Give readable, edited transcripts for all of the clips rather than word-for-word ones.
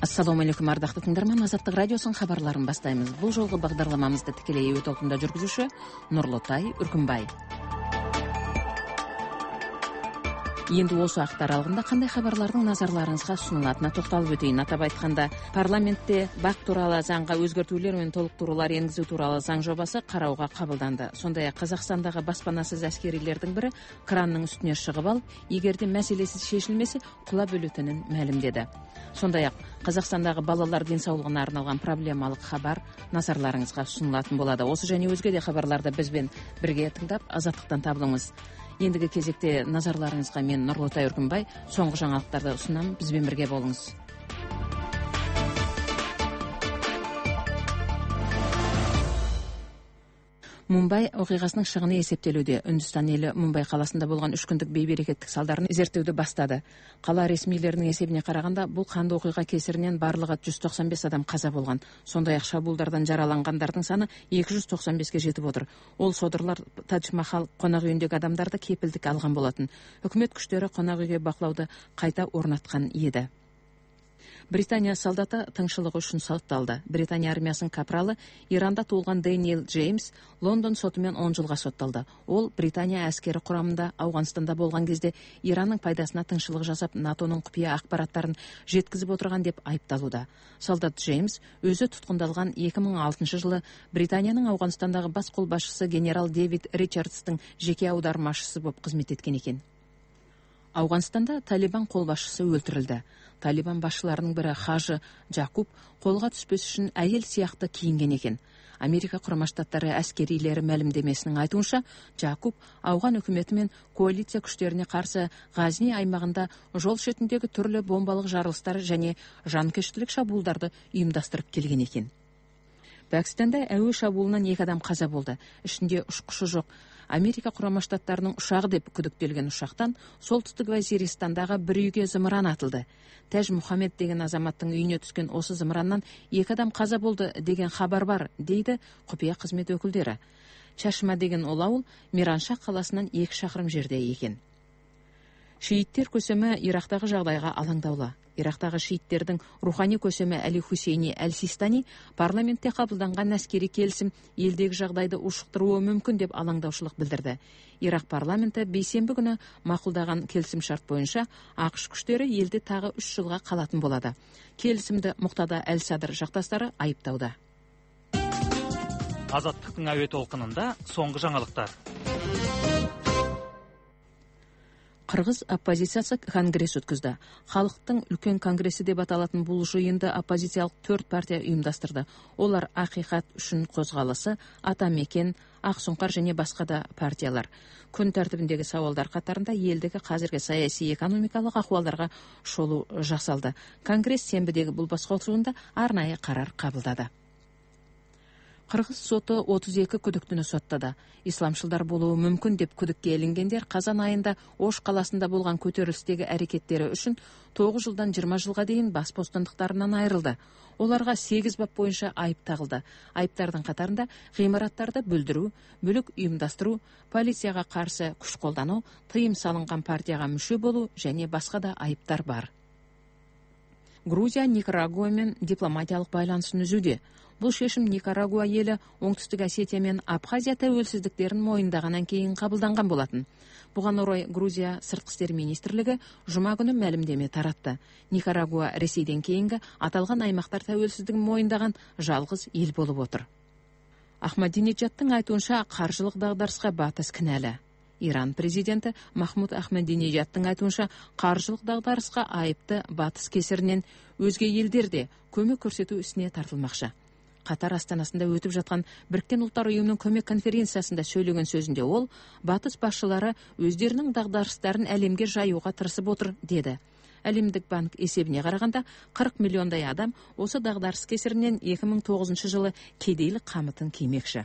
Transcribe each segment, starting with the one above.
Ассаламу алейкум, ардактуу тыңдарман. Азаттык радиосунун кабарларын баштайбыз. Бул жолку багдарламамызды тикелей эфир толкунда жүргүзүүчү Нурлутай Үркүнбай. Енді осы уақыт аралығында қандай хабарлардың назарларыңызға ұсынылатынына тоқталып өтейін. Атап айтканда, парламентте бак тууралуу заңга өзгөртүүлөр менен толуктуруулар энгизүү тууралуу заң жобасы кароого кабылданды. Сондай-ак Казакстандагы баспанасыз аскерилердин бири кранның үстүнө чыгып алып, эгерде маселеси чечилмесе, кулап өлөтүнүн маалимдеди. Сондай-ак Казакстандагы балалар ден соолугуна арналган проблемалык хабар назарларыңызга ұсынылатын болады. Осы және өзге де хабарларды бизбен бирге тыңдап, азаттыктан табылыңыз. Ендігі кезекте назарларыңызға мен Нурлутай Үркүнбай соңғы жаңалықтарды ұсынам, бізбен бірге болыңыз. Мумбай окугасынын чыгыны эсептелүүдө. Үндүстан эли Мумбай каласында болгон 3 күндүк бейберекеттик салдарын зерттөөдү баштады. Кала ресмийлеринин эсебине караганда, бул кандуу окуга кесиринен барлыгы 195 адам каза болгон. Сондай-ак шабуулдардан жаралангандардын саны 295ке жетип отур. Ол содырлар Тадж-Махал конок үйүндөгү адамдарды кепилдик алган болотун. Өкмөт күчтөрү конок үйгө баклауду кайта орнаткан еді. Британия солдаты тыңшылыгы үчүн сотталды. Британия армиясынын капралы Иранда туулган Дэниел Джеймс Лондон соту менен 10 жылга сотталды. Ол Британия аскери курамында Ауганстанда болгон кезде Иранның пайдасына тыңшылык жасап, НАТОнун купуя акбараттарын жеткизип отурган деп айыпталууда. Солдат Джеймс өзү туткундалган 2006 жылы Британиянын Ауганстандагы бас кол башчысы генерал Дэвид Ричардстын жеке аудармашысы болуп кызмет эткен экен. Ауганстанда Талибан кол башчысы өлтүрүлдү. Талибан башчыларынын бири Хажы Жакуб колго түспөс үчүн айыл сыяктуу кийинген экен. Америка Курама Штаттары аскерилери маалимдемесинин айтуунча, Жакуб Ауган өкмөтү менен коалиция күчтөрүнө каршы Газни аймагында жол шетиндеги түрлүү бомбалык жарылыштар жана жанкечтилик шабуулдарды уюмдастырып келген экен. Пакистанда әуе шабуылынан 2 адам каза болды. Ичинде учкучу жок. Америка Курама Штаттарынын учагы деп күдүктөлгөн учактан солтүстүк Вазиристандагы бир үйгө зымыран атылды. Таж Мухаммед деген азаматтын үйүнө түскөн осы зымырандан 2 адам каза болды деген хабар бар, дейди купуя кызмет өкүлдөрү. Чашма деген ауыл Мираншах каласынан 2 шақырым жерде экен. Шииттер көсөмү Ирактагы жагдайга алаңдаулуу. Ирактагы шииттердин руханий көсөмү Али Хусейни Аль-Систани парламентте кабылданган аскери келисим элдеги жагдайды ушуктуруу мүмкүн деп алаңдаушылык билдирди. Ирак парламенти бейсенби күнү макулдаган келисим шарт боюнча АКШ күчтөрү элди тагы 3 жылга калатын болот. Келисимди Муктада Аль-Садр жакташтары айыптауда. Азаттыктын әуе толкунунда соңғы жаңалыктар. Кыргыз оппозициясы конгресс өткөздү. Халыктын үлкөн конгресси деп аталатын бул жыйынды оппозициялык 4 партия уюмдаштырды. Олар Акыйкат үчүн козголосы, Ата Мекен, Ак Суңкар және басқа да партиялар. Күн тартибиндеги сабалдар катарында элдеги казыркы саясий экономикалык акыбалдарга шолуу жасалды. Конгресс сенбидеги бул баскосуунда арнайы карар кабылдады. Кыргыз соту 32 күдүктүнү соттады. Исламчылдар болуу мүмкүн деп күдүккө илингендер казан айында Ош каласында болгон көтөрүлүштөгү аракеттери үчүн 9 жылдан 20 жылга дейин бас бостандыктарынан айрылды. Оларга 8 бап боюнча айып тагылды. Айыптардын катарында гыймараттарды бүлдүрүү, бүлүк уюмдаштыруу, полицияга каршы күч колдануу, тыйым салынган партияга мүчө болуу және басқа да айыптар бар. Грузия Никарагуа менен дипломатиялык байланысын үзүүдө. Бул шешим Никарагуа эли Оңтүстүк Осетия менен Абхазия тәуелсиздиктерин моюндагандан кийин кабылданган болатын. Буга орой Грузия сырткы иштер министрлиги жума күнү маалимдеме таратты. Никарагуа Ресейден кийинки аталган аймактар тәуелсиздигин моюндаган жалгыз эл болуп отур. Ахмадинежадтын айтуунча, каржылык дагдарыска батыс кінәлі. Иран президенти Махмуд Ахмадинежадтын айтуунча, каржылык дагдарыска айыпты батыс кесиринен өзге элдерде көмөк көрсөтүү исине тартылмакчы. Катар астанасында өтүп жаткан Бириккен Улуттар уюмунун көмөк конференциясында сөйлөгөн сөзүндө ол, батыс башчылары өздөрүнүн дагдарыстарын әлемге жайууга тырышып отур, деди. Әлемдик банк эсебине караганда 40 миллиондай адам осы дагдарыс кесиринен 2009 жылы кедейлик камытын киймекчи.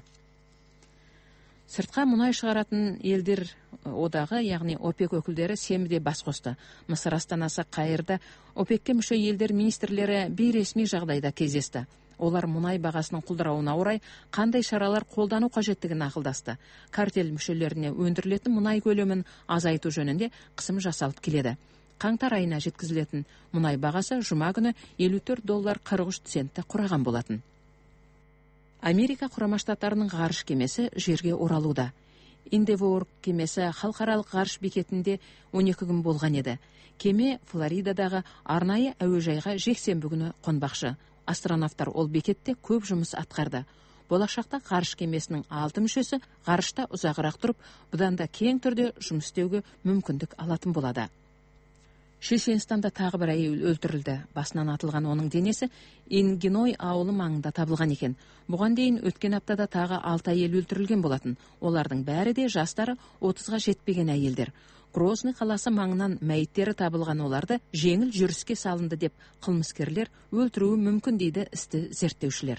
Сыртка мунай чыгаратын элдер одагы, яғни ОПЕК өкүлдөрү сенбиде бас косду. Мысыр астанасы Каирда ОПЕКке мүчө элдер министрлери бейресми жагдайда кездешти. Олар мунай багасынын кулдырауына орай кандай чаралар колдануу кажеттигин акылдашты. Картел мүчөлөрүнө өндүрүлөтүн мунай көлөмүн азайтуу жөнүндө кысым жасалып келеді. қаңтар айына жеткізілетін мұнай бағасы жұма күні $54.43 құраған болатын. Америка Құрама Штаттарының ғарыш кемесі жерге оралуда. Endeavour кемесі халықаралық ғарыш бекетінде 12 күн болған еді. Кеме Флоридадағы арнайы әуежайға жексенбі күні қонбақшы. Астронавтар ол бекетте көп жұмыс атқарды. Болашақта ғарыш кемесінің 6 мүшесі ғарышта ұзағырақ тұрып, бұдан да кең түрде жұмыс істеуге мүмкіндік алатын болады. Шешенстанда тағы бір әйел өлтірілді. Басынан атылған оның денесі Ингиной ауылы маңында табылған екен. Бұған дейін өткен аптада тағы 6 әйел өлтірілген болатын. Олардың бәрі де жастары 30-ға жетпеген әйелдер. Грозный қаласы маңынан мәйіттері табылған оларды жеңіл жүріске салынды деп қылмыскерлер өлтіруі мүмкін дейді істі зерттеушілер.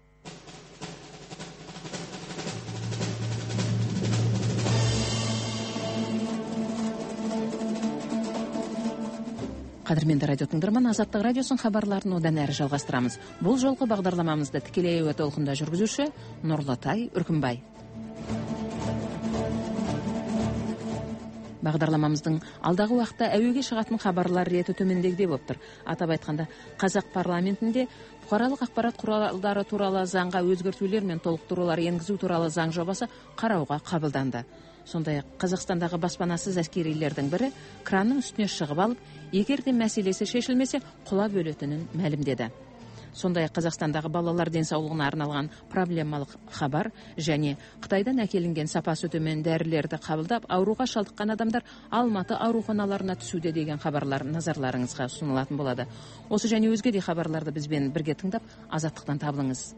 Қадірменді радио тыңдарман, Азаттық радиосын хабарларын одан әрі жалғастырамыз. Бұл жолғы бағдарламамызды тікелей әуе толқында жүргізуші Нұрлытай Үркімбай. Бағдарламамыздың алдағы уақытта әуеге шығатын хабарлар реті төмендегідей болып тұр. Атап айтқанда, Қазақ парламентінде бұқаралық ақпарат құралдары туралы заңға өзгертулер мен толықтырулар енгізу туралы заң жобасы қарауға қабылданды. Сондай-ақ Қазақстандағы баспанасыз әскерилердің бірі кранның үстіне шығып алып, егер де мәселесі шешілмесе, құлап өлетінін мәлімдеді. Сондай-ақ Қазақстандағы балалар денсаулығына арналған проблемалық хабар және Қытайдан әкелінген сапасы төмен дәрілерді қабылдап, ауруға шалдыққан адамдар Алматы ауруханаларына түсуде деген хабарлар назарларыңызға ұсынылатын болады. Осы және өзге де хабарларды бізбен бірге тыңдап, Азаттықтан табылыңыз.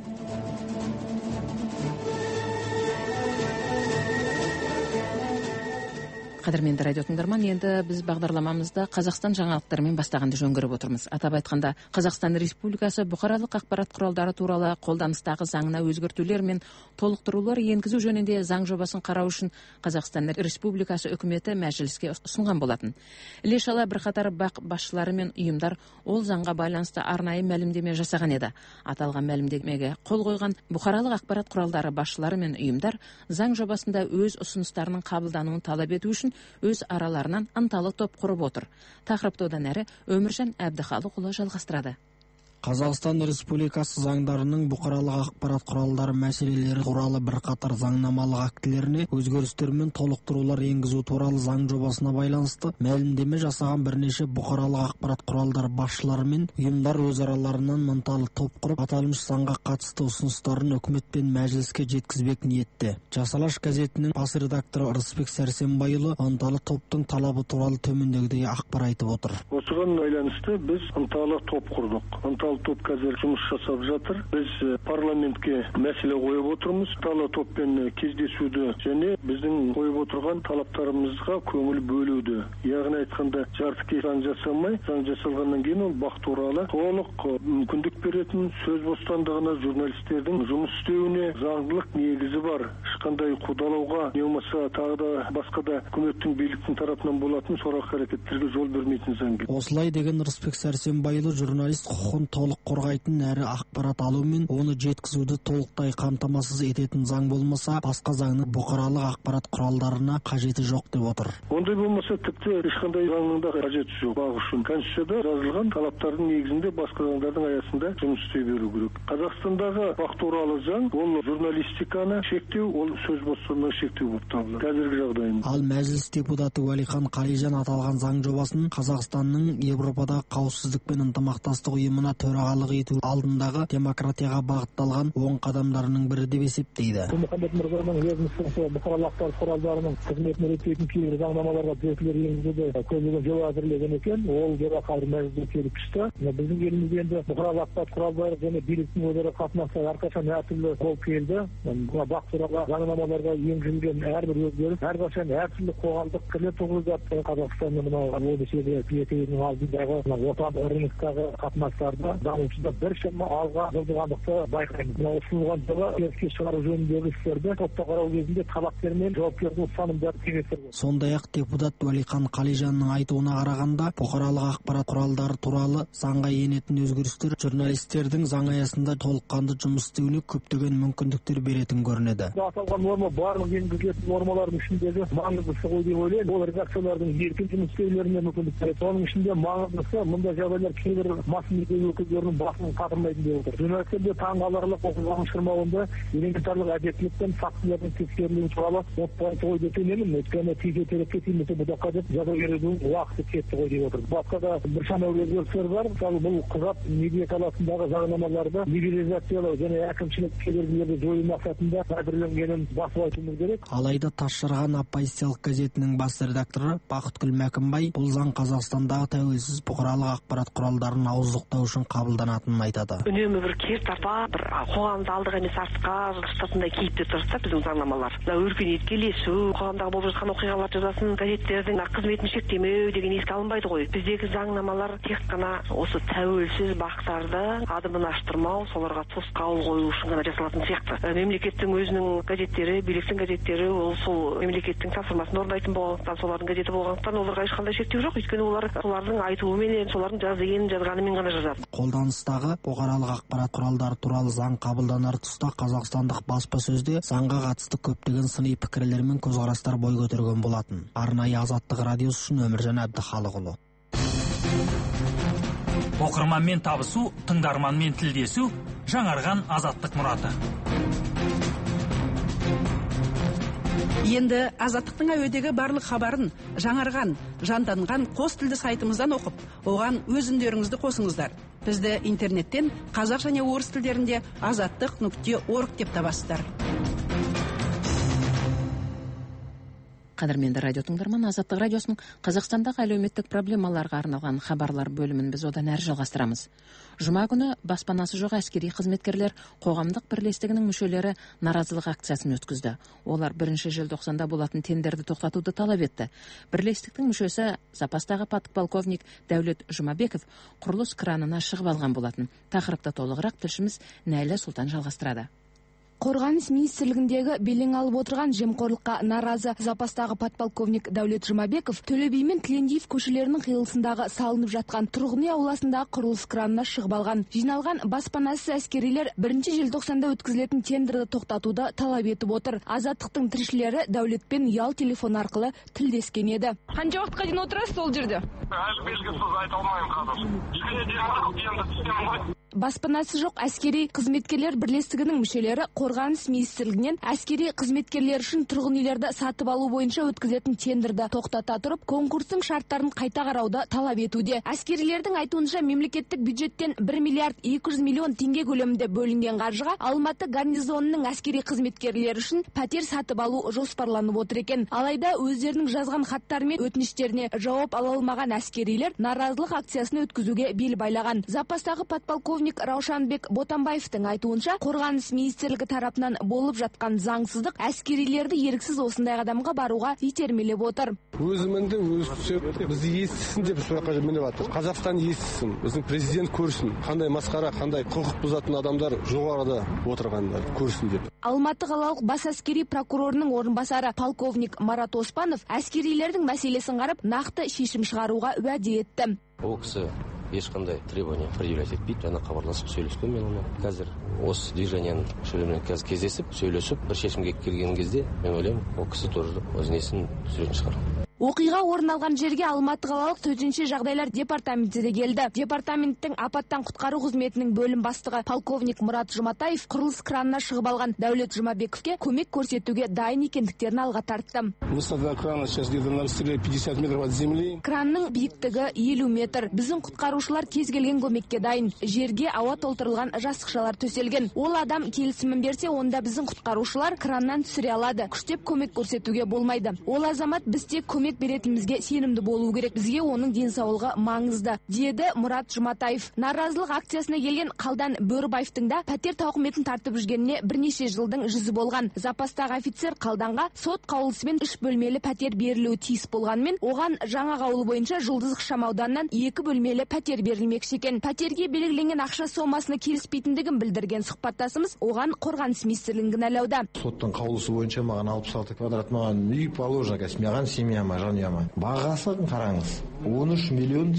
Қадірменді радио тыңдарман, енді біз бағдарламамызды Қазақстан жаңалықтарымен бастағанды жөн көріп отырмыз. Атап айтқанда, Қазақстан Республикасы бұқаралық ақпарат құралдары туралы қолданыстағы заңына өзгертулер мен толықтырулар енгізу жөнінде заң жобасын қарау үшін Қазақстан Республикасы үкіметі мәжіліске ұсынған болатын. Іле-шала бірқатар бақ басшылары мен ұйымдар ол заңға байланысты арнайы мәлімдеме жасаған еді. Аталған мәлімдемеге қол қойған бұқаралық ақпарат құралдары басшылары мен ұйымдар заң жобасында өз ұсыныстарының қабылдануын талап ету үшін өз араларынан ынталы топ құрып отыр. Тақырыпты одан әрі Өміржан Әбдіхалықұлы жалғастырады. Қазақстан Республикасы заңдарының бұқаралық ақпарат құралдары мәселелері туралы бірқатар заңнамалық актілеріне өзгерістер мен толықтырулар енгізу туралы заң жобасына байланысты мәлімдеме жасаған бірнеше бұқаралық ақпарат құралдары басшылары мен ұйымдар өз араларынан ынталы топ құрып, аталмыш заңға қатысты ұсыныстарын үкімет пен мәжіліске жеткізбек ниетте. Жасалаш газетінің бас редакторы Ырысбек Сәрсенбайұлы ынталы топтың талабы туралы төмендегідей ақпар айтып отыр. Осыған байланысты біз ынталы топ құрдық. Топ қазір жұмыс жасап жатыр. Біз парламентке мәселе қойып отырмыз. Ынталы топпен кездесуді және біздің қойып отырған талаптарымызға көңіл бөлуді. Яғни айтқанда жартыкеш заң жасамай, заң жасалғаннан кейін ол бақ туралы толық мүмкіндік беретін, сөз бостандығына, журналистердің жұмыс істеуіне заңдылық негізі бар. Ешқандай қудалауға, не болмаса тағы да басқа да үкіметтің биліктің тарапынан болатын сорақы әрекеттерге жол бермейтін заң. Осылай деген Ырысбек Сәрсенбайұлы журналист құқығын толық қорғайтын әрі ақпарат алу мен оны жеткізуді толықтай қамтамасыз ететін заң болмаса, басқа заңның бұқаралық ақпарат құралдарына қажеті жоқ деп отыр. Ондай болмаса тіпті ешқандай заңның да қажеті жоқ. Бақ үшін Конституцияда жазылған талаптардың негізінде басқа заңдардың аясында жұмыс істей беру керек. Қазақстандағы бақ туралы заң ол журналистиканы шектеу, ол сөз бостандығын шектеу болып табылады. Қазіргі жағдайында. Ал мәжіліс депутаты Уәлихан Қалижан аталған заң жобасын Қазақстанның Европадағы қауіпсіздік пен ынтымақтастық ұйымына төрағалық ету алдындағы демократияға бағытталған оң қадамдарының бірі деп есептейді. Мұхаммед Мырзаның ведомствосы бұқаралық ақпарат құралдарының қызметін реттейтін кейбір заңнамаларға түзетулер енгізуді көздеген жоба әзірлеген екен. Ол жоба қазір мәжіліске келіп түсті. Біздің елімізде енді бұқаралық ақпарат құралдары және биліктің өзара қатынасы әрқашан әртүрлі болып келді. Бақ туралы заңнамаларға енгізілген әрбір өзгеріс әрқашан әртүрлі қоғамдық пікірлер туғызады. Қазақстанның мынау ОДК-дің алдындағы отан рыногтағы қатынастарда дамуында біршама алға жылжығандықты байқаймыз. Мына ұсынылған жоба іске шығару жөніндегі істерді сотта қарау кезінде талапкер мен жауапкердің ұстанымдары кеңестер. Сондай-ақ депутат Уәлихан Қалижанның айтуына қарағанда, бұқаралық ақпарат құралдары туралы заңға енетін өзгерістер журналистердің заң аясында толыққанды жұмыс істеуіне көптеген мүмкіндіктер беретін көрінеді. Аталған норма барлық енгізілетін нормалардың ішіндегі маңыздысы ғой деп ойлаймын. Ол редакциялардың еркін жұмыс істеулеріне мүмкіндік береді. Соның ішінде маңыздысы мұндай жағдайлар кейбір масс медиа өкілдерінің басын қатырмайтын деп отыр. Журналистерде таңғаларлық оқиғаның шырмауында элементарлық әдептілік пен фактілердің тексерілуі туралы отпайды ғой деп сенемін. Өйткені тисе-терекке тимесе бұдаққа деп жаза берудің уақыты кетті ғой деп отыр. Басқа да біршама өзгерістер бар. Мысалы бұл құжат медиа саласындағы заңнамаларды либерализациялау және әкімшілік кедергілерді жою мақсатында әзірленгенін басып айтуымыз керек. Алайда Тасжарған оппозициялық газетінің бас редакторы Бақытгүл Мәкімбай бұл заң Қазақстандағы тәуелсіз бұқаралық ақпарат құралдарын ауыздықтау үшін қабылданатынын айтады. Үнемі бір кертартпа, бір қоғамды алдыға емес артқа жылжытатындай кейіпте тұрса біздің заңнамалар. Өркениетке ілесу, қоғамдағы болып жатқан оқиғалар жазасын газеттердің қызметін шектемеу деген еске алынбайды ғой. Біздегі заңнамалар тек қана осы тәуелсіз бақтарды адымын аштырмау, соларға тосқауыл қою үшін ғана жасалатын сияқты. Мемлекеттің өзінің газеттері, биліктің газеттері ол сол мемлекеттің тапсырмасын орындайтын болғандықтан, солардың газеті болғандықтан оларға ешқандай шектеу жоқ. Өйткені олар солардың айтуымен, солардың жазғанымен ғана жазады. Қолданыстағы бұқаралық ақпарат құралдары туралы заң қабылданар тұста қазақстандық баспасөзде заңға қатысты көптеген сыни пікірлер мен көзқарастар бой көтерген болатын. Арнайы Азаттық радиосы үшін Өміржан Әбдіхалықұлы. Оқырманмен табысу, тыңдарманмен тілдесу, жаңарған азаттық мұраты. Енді Азаттықтың әуедегі барлық хабарын жаңарған, жанданған қос тілді сайтымыздан оқып, оған өз үндеріңізді қосыңыздар. Бізді интернеттен қазақ және орыс тілдерінде azаттық.org деп табасыздар. Қадірменді радио тыңдарман, Азаттық радиосының Қазақстандағы әлеуметтік проблемаларға арналған хабарлар бөлімін біз одан әрі жалғастырамыз. Жұма күні баспанасы жоқ әскери қызметкерлер қоғамдық бірлестігінің мүшелері наразылық акциясын өткізді. Олар 1 желтоқсанда болатын тендерді тоқтатуды талап етті. Бірлестіктің мүшесі запастағы подполковник Дәулет Жұмабеков құрылыс кранына шығып алған болатын. Тақырыпты толығырақ тілшіміз Нәйлә Сұлтан жалғастырады. Қорғаныс министрлігіндегі белең алып отырған жемқорлыққа наразы запастағы подполковник Дәулет Жұмабеков Төле би мен Тілендиев көшелерінің қиылысындағы салынып жатқан тұрғын үй ауласындағы құрылыс кранына шығып алған. Жиналған баспанасыз әскерилер 1 желтоқсанда өткізілетін тендерді тоқтатуды талап етіп отыр. Азаттықтың тілшілері Дәулетпен ұялы телефон арқылы тілдескен еді. Қанша уақытқа дейін отырасыз сол жерде? Әлі белгісіз, айта алмаймын қазір. Баспанасы жоқ әскери қызметкерлер бірлестігінің мүшелері Қорғаныс министрлігінен әскери қызметкерлер үшін тұрғын үйлерді сатып алу бойынша өткізетін тендерді тоқтата тұрып, конкурстың шарттарын қайта қарауды талап етуде. Әскерилердің айтуынша мемлекеттік бюджеттен 1 миллиард 200 миллион теңге көлемінде бөлінген қаржыға Алматы гарнизонының әскери қызметкерлері үшін пәтер сатып алу жоспарланып отыр екен. Алайда өздерінің жазған хаттары мен өтініштеріне жауап ала алмаған әскерилер наразылық акциясын өткізуге бел байлаған. Запастағы подполковник Раушанбек Ботамбаевтың айтуынша, Қорғаныс министрлігі тарапынан болып жатқан заңсыздық әскерилерді еріксіз осындай қадамға баруға итермелеп отыр. Өзімінді бізді естісін деп сұраққа жіберіп жатыр. Қазақстан естісін, біздің президент көрсін, қандай масқара, қандай құқық бұзатын адамдар жоғарыда отырғандар көрсін деп. Алматы қалалық бас әскери прокурорының орынбасары полковник Марат Оспанов әскерилердің мәселесін қарап, нақты шешім шығаруға уәде етті. Ол кісі ешқандай требования предъявлять етпейді. Жаңа хабарласып сөйлескен мен оны. Қазір осы движениенің мүшелерімен кездесіп, сөйлесіп, бір шешімге келген кезде мен ойлаймын, ол кісі тоже өз несін түзетін шығар. Оқиға орын алған жерге Алматы қалалық төтенше жағдайлар департаменті де келді. Департаменттің апаттан құтқару қызметінің бөлім бастығы полковник Мұрат Жұматаев құрылыс кранына шығып алған Дәулет Жұмабековке көмек көрсетуге дайын екендіктерін алға тартты. Кранның биіктігі 50 метр. Біздің құтқарушылар кез келген көмекке дайын. Жерге ауа толтырылған жастықшалар төселген. Ол адам келісімін берсе, онда біздің құтқарушылар краннан түсіре алады. Күштеп көмек көрсетуге болмайды. Ол азамат біз тек көмек қызмет беретінімізге сенімді болу керек. Бізге оның денсаулығы маңызды, деді Мұрат Жұматаев. Наразылық акциясына келген Қалдан Бөрібаевтың да пәтер тауқыметін тартып жүргеніне бірнеше жылдың жүзі болған. Запастағы офицер Қалданға сот қаулысымен 3 бөлмелі пәтер берілуі тиіс болғанымен, оған жаңа қаулы бойынша Жұлдыз ықшамауданынан 2 бөлмелі пәтер берілмекші екен. Пәтерге белгіленген ақша сомасына келіспейтіндігін білдірген сұхбаттасымыз оған қорғаныс министрлігін кінәлауда. Соттың қаулысы бойынша маған 66 квадрат маған үй положено, маған семьяма, жанұяма. Бағасын қараңыз. 13 миллион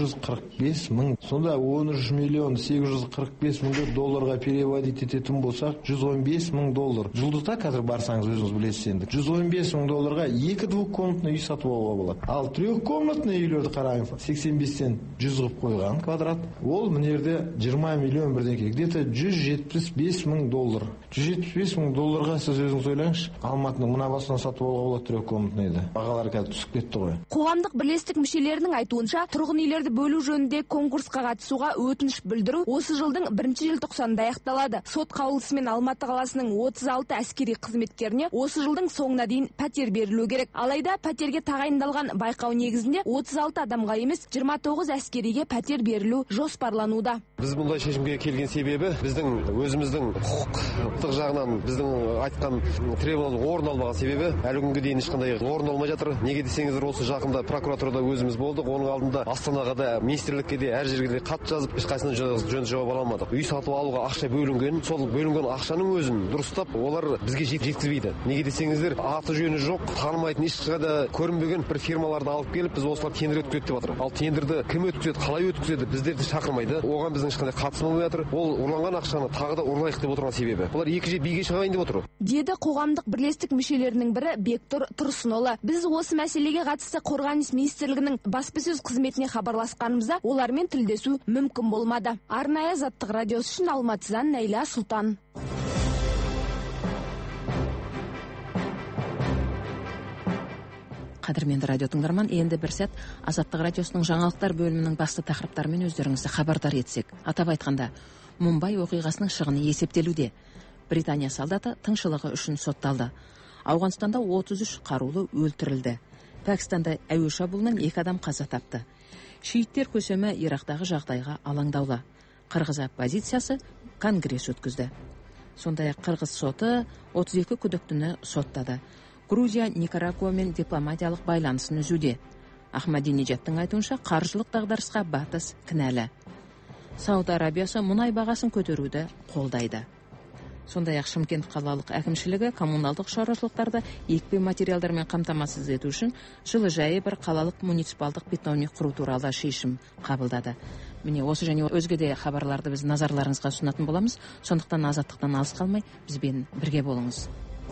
845 мың. Сонда 13 миллион 845 мың долларға переводить ететін болсақ, 115 мың доллар. Жұлдызда қазір барсаңыз өзіңіз білесіз енді. 115 мың долларға 2 двухкомнатный үй сатып алуға болады. Ал 3-комнатный үйлерді қараңыз, 85-тен 100 қылып қойған квадрат. Ол мынерде 20 миллион бірдеңке. Где-то 175 мың доллар. 175 мың долларға сіз өзіңіз ойлаңызшы. Алматының мына басынан сатып алуға болады 3-комнатныйды. Бағалар қазір түсіп кетті ғой. Қоғамдық бірлестік мүшелерінің айтуынша, тұрғын үйлерді бөлу жөнінде конкурсқа қатысуға өтініш білдіру осы жылдың 1 желтоқсанында аяқталады. Сот қаулысымен Алматы қаласының 36 әскери қызметкеріне осы жылдың соңына дейін пәтер берілу керек. Алайда пәтерге тағайындалған байқау негізінде 36 адамға емес 29 әскериге пәтер берілу жоспарлануда. Біз бұндай шешімге келген себебі біздің өзіміздің құқықтық жағынан біздің айтқан требованиялар орын алмаған себебі әлі күнге дейін ешқандай орын алмай жатыр. Неге десеңіздер, осы жақында прокуратурада өзіміз болдық. Оның алдында Астанаға да, министрлікке де, әр жерге де хат жазып, ешқайсысынан жөн жауап ала алмадық. Үй сатып алуға ақша бөлінген, сол бөлінген ақшаның өзін дұрыстап олар бізге жеткізбейді. Неге десеңіздер, аты жөні жоқ, танымайтын, ешқайда көрінбеген бір фирмаларды алып келіп, біз осылар тендер өткізеді деп жатыр. Ал тендерді кім өткізеді, қалай өткізеді, біздерді шақырмайды. Оған біздің ешқандай қатысым болмай жатыр. Ол ұрланған ақшаны тағы да ұрлайық деп отырған себебі. Олар екі же биге шығайын деп отыр. Деді қоғамдық бірлестік мүшелерінің бірі Бектұр Тұрсынұлы. Біз осы мәселеге қатысты қорғаныс министрлігінің баспасөз қызметіне хабарласқанымызда олармен тілдесу мүмкін болмады. Арнайы Азаттық радиосы үшін Алматыдан Найла Сұлтан. Қадірменді радио тыңдарман, енді бір сәт Азаттық радиосының жаңалықтар бөлімінің басты тақырыптарымен өздеріңізді хабардар етсек. Атап айтқанда, Мумбай оқиғасының шығыны есептелуде. Британия солдаты тыңшылығы үшін сотталды. Ауғанстанда 33 қарулы өлтірілді. Пәкістанда әуе шабуылынан 2 адам қаза тапты. Шииттер көсемі Ирактағы жағдайға алаңдаулы. Қырғыз оппозициясы конгресс өткізді. Сондай-ақ Қырғыз соты 32 күдіктіні соттады. Грузия Никарагуамен дипломатиялық байланысын үзуде. Ахмадинежадтың айтуынша, қаржылық дағдарысқа батыс кінәлі. Сауд Арабиясы мұнай бағасын көтеруді қолдайды. Сондай-ақ Шымкент қалалық әкімшілігі коммуналдық шаруашылықтарды екпе материалдармен қамтамасыз ету үшін жылыжайы бір қалалық муниципалдық питомник құру туралы шешім қабылдады. Міне осы және өзге де хабарларды біз назарларыңызға ұсынатын боламыз. Сондықтан азаттықтан алыс қалмай бізбен бірге болыңыз.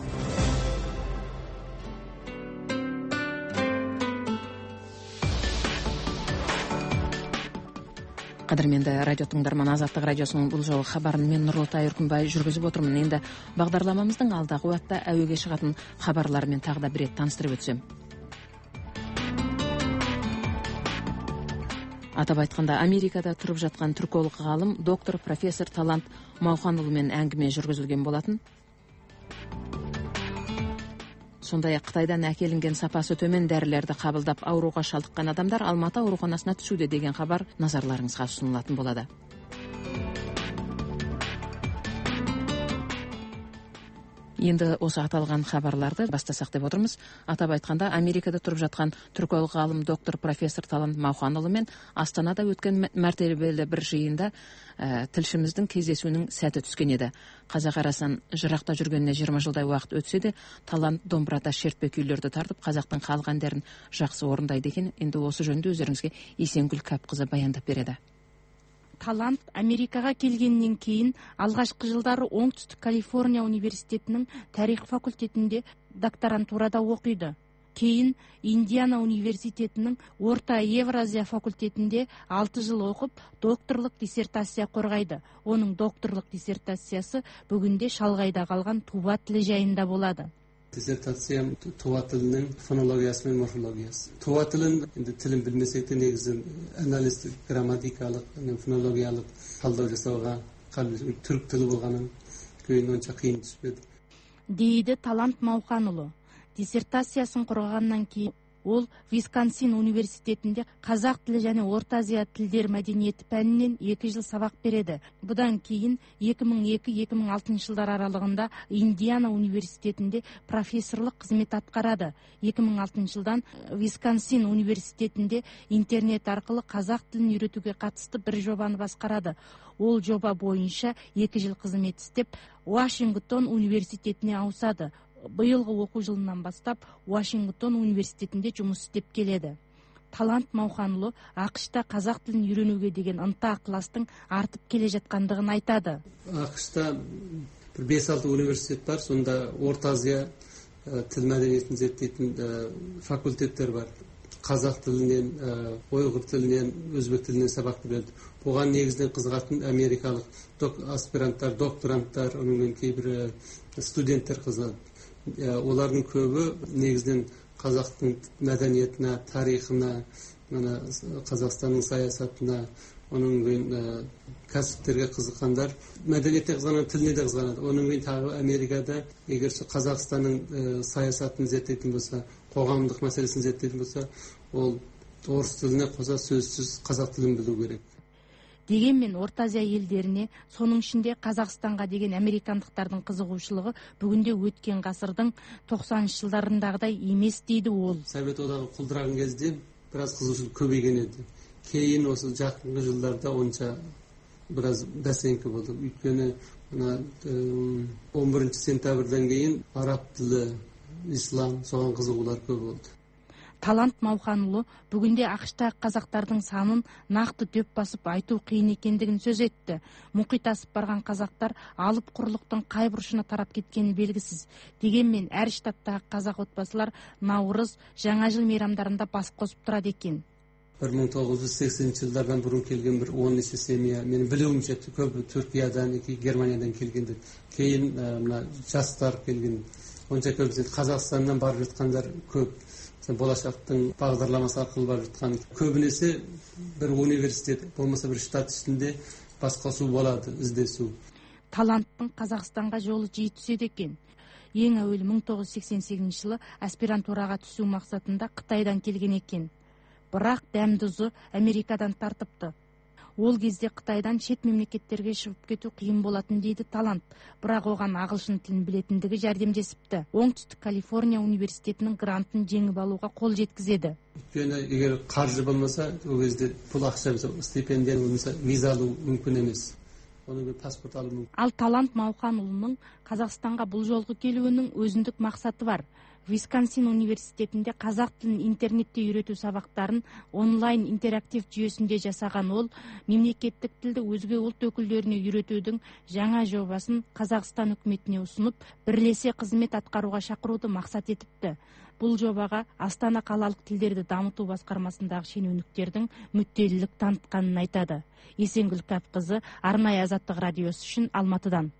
Қадірменді радио тыңдарман, Азаттық радиосының бұл жолы хабарын мен Нұрлытай Үркімбай жүргізіп отырмын. Енді бағдарламамыздың алдағы уақытта әуеге шығатын хабарларымен тағы да бір рет таныстырып өтсем. Атап айтқанда, Америкада тұрып жатқан түрколог ғалым доктор профессор Талант Мауханұлымен әңгіме жүргізілген болатын. Сондай-ақ Қытайдан әкелінген сапасы төмен дәрілерді қабылдап ауруға шалдыққан адамдар Алматы ауруханасына түсуде деген хабар назарларыңызға ұсынылатын болады. Енді осы аталған хабарларды бастасақ деп отырмыз. Атап айтқанда, Америкада тұрып жатқан түрколог ғалым доктор профессор Талант Мауханұлы мен Астанада өткен мәртебелі бір жиында тілшіміздің кездесуінің сәті түскен еді. Қазақ арасынан жырақта жүргеніне 20 жылдай уақыт өтсе де, Талант домбырада шертпе күйлерді тартып, қазақтың халық әндерін жақсы орындайды екен. Енді осы жөнінде өздеріңізге Есенгүл Кәпқызы баяндап береді. Талант Америкаға келгеннен кейін алғашқы жылдары Оңтүстік Калифорния университетінің тарих факультетінде докторантурада оқиды. Кейін Индиана университетінің Орта Евразия факультетінде 6 жыл оқып, докторлық диссертация қорғайды. Оның докторлық диссертациясы бүгінде шалғайда қалған Туба тілі жайында болады. Диссертациям Туба тілінің фонологиясы мен морфологиясы. Туба тілін, тілін білмесек те негізі аналистік, грамматикалық, фонологиялық талдау жасауға түрік тілі болғанын кейін онша қиын түспеді. Дейді Талант Мауханұлы. Диссертациясын қорғағаннан кейін Ол Висконсин университетінде қазақ тілі және Орта Азия тілдер мәдениеті пәнінен 2 жыл сабақ береді. Бұдан кейін 2002-2006 жылдар аралығында Индиана университетінде профессорлық қызмет атқарады. 2006 жылдан Висконсин университетінде интернет арқылы қазақ тілін үйретуге қатысты бір жобаны басқарады. Ол жоба бойынша 2 жыл қызмет істеп, Вашингтон университетіне ауысады. Биылғы оқу жылынан бастап Вашингтон университетінде жұмыс істеп келеді. Талант Мауханұлы ақш-та қазақ тілін үйренуге деген ынта ықыластың артып келе жатқандығын айтады. ақш-та 5-6 университет бар, сонда Орта Азия тіл мәдениетін зерттейтін факультеттер бар. Қазақ тілінен, ұйғыр тілінен, өзбек тілінен сабақ береді. Бұған негізінен қызығатын америкалық аспиранттар, докторанттар, онымен кейбір студенттер қызығады. Олардың көбі негізінен қазақтың мәдениетіне, тарихына, Қазақстанның саясатына, оның кейін кәсіптерге қызыққандар, мәдениетте қызғанады, тіліне де қызғанады. Оның кейін тағы Америкада егер Қазақстанның саясатын зерттейтін болса, қоғамдық мәселесін зерттейтін болса, ол орыс тіліне қоса сөзсіз қазақ тілін білу керек. Дегенмен Орта Азия елдеріне, соның ішінде Қазақстанға деген американдықтардың қызығушылығы бүгінде өткен ғасырдың 90 жылдарындағыдай емес дейді ол. Совет одағы құлдыраған кезде біраз қызығушылық көбейген еді. Кейін осы жақынғы жылдарда онша біраз бәсеңкі болды. Өйткені 11 сентябрьден кейін араб тілі, ислам, соған қызығулар көп болды. Талант Мауханұлы бүгінде ақш-та қазақтардың санын нақты дөп басып айту қиын екендігін сөз етті. Мұхит асып барған қазақтар алып құрлықтың қай бұрышына тарап кеткені белгісіз. Дегенмен әр штаттағы қазақ отбасылар Наурыз, жаңа жыл мейрамдарында бас қосып тұрады екен. 1980 жылдардан бұрын келген бір 10 неше семья, мен білуімше көбі Түркиядан, Германиядан келгендер. Кейін жастар келген. Онша көбісі Қазақстаннан барып жатқандар көп. Болашақтың бағдарламасы арқылы барып жатқан. Көбінесе бір университет, болмаса бір штат ішінде басқосу болады, іздесу. Таланттың Қазақстанға жолы жиі түседі екен. Ең әуелі 1988 жылы аспирантураға түсу мақсатында Қытайдан келген екен. Бірақ дәмдұзы Америкадан тартыпты. Ол кезде Қытайдан шет мемлекеттерге шығып кету қиын болатын дейді Талант. Бірақ оған ағылшын тілін білетіндігі жәрдемдесіпті. Оңтүстік Калифорния университетінің грантын жеңіп алуға қол жеткізеді. Өйткені егер қаржы болмаса, ол кезде пұл ақша стипендия болмаса, виза алу мүмкін емес. Оның паспорт алу мүмкін. Ал Талант Мауханұлының Қазақстанға бұл жолғы келуінің өзіндік мақсаты бар. Висконсин университетінде қазақ тілін интернетте үйрету сабақтарын онлайн интерактив жүйесінде жасаған ол, мемлекеттік тілді өзге ұлт өкілдеріне үйретудің жаңа жобасын Қазақстан үкіметіне ұсынып, бірлесе қызмет атқаруға шақыруды мақсат етіпті. Бұл жобаға Астана қалалық тілдерді дамыту басқармасындағы шенеуніктердің мүдделілік танытқанын айтады. Есенгүл Кәпқызы, арнайы Азаттық радиосы үшін Алматыдан.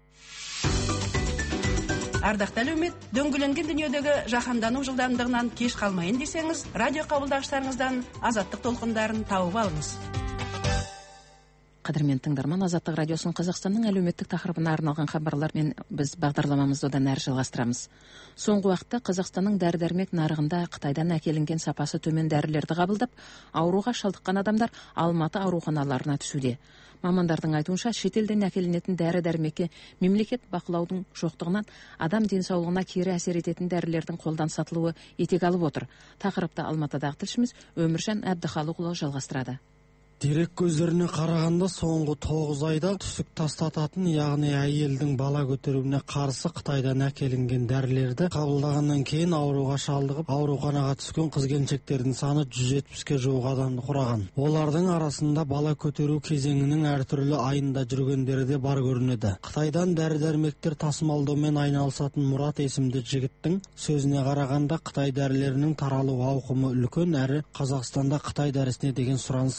Ардақты әлеумет, дөңгеленген дүниедегі жаһандану жылдамдығынан кеш қалмайын десеңіз, радио қабылдағыштарыңыздан Азаттық толқындарын тауып алыңыз. Қадірмен тыңдарман, Азаттық радиосын Қазақстанның әлеуметтік тақырыбына арналған хабарлармен біз бағдарламамызды одан әрі жалғастырамыз. Соңғы уақытта Қазақстанның дәрі-дәрмек нарығында Қытайдан әкелінген сапасы төмен дәрілерді қабылдап, ауруға шалдыққан адамдар Алматы ауруханаларына түсуде. Мамандардың айтуынша, шетелден әкелінетін дәрі-дәрмекке мемлекет бақылаудың жоқтығынан адам денсаулығына кері әсер ететін дәрілердің қолдан сатылуы етек алып отыр. Тақырыпта Алматыдағы тілшіміз Өміржан Әбдіхалықұлы жалғастырады. Дерек көздеріне қарағанда соңғы 9 айда түсік тастататын, яғни әйелдің бала көтеруіне қарсы Қытайдан әкелінген дәрілерді қабылдағаннан кейін ауруға шалдығып, ауруханаға түскен қыз-келіншектердің саны 170-ке жуық адамды құраған. Олардың арасында бала көтеру кезеңінің әртүрлі айында жүргендері де бар көрінеді. Қытайдан дәрі-дәрмектер тасымалдаумен айналысатын Мұрат есімді жігіттің сөзіне қарағанда, Қытай дәрілерінің таралу ауқымы үлкен әрі Қазақстанда Қытай дәрісіне деген сұраныс жақсы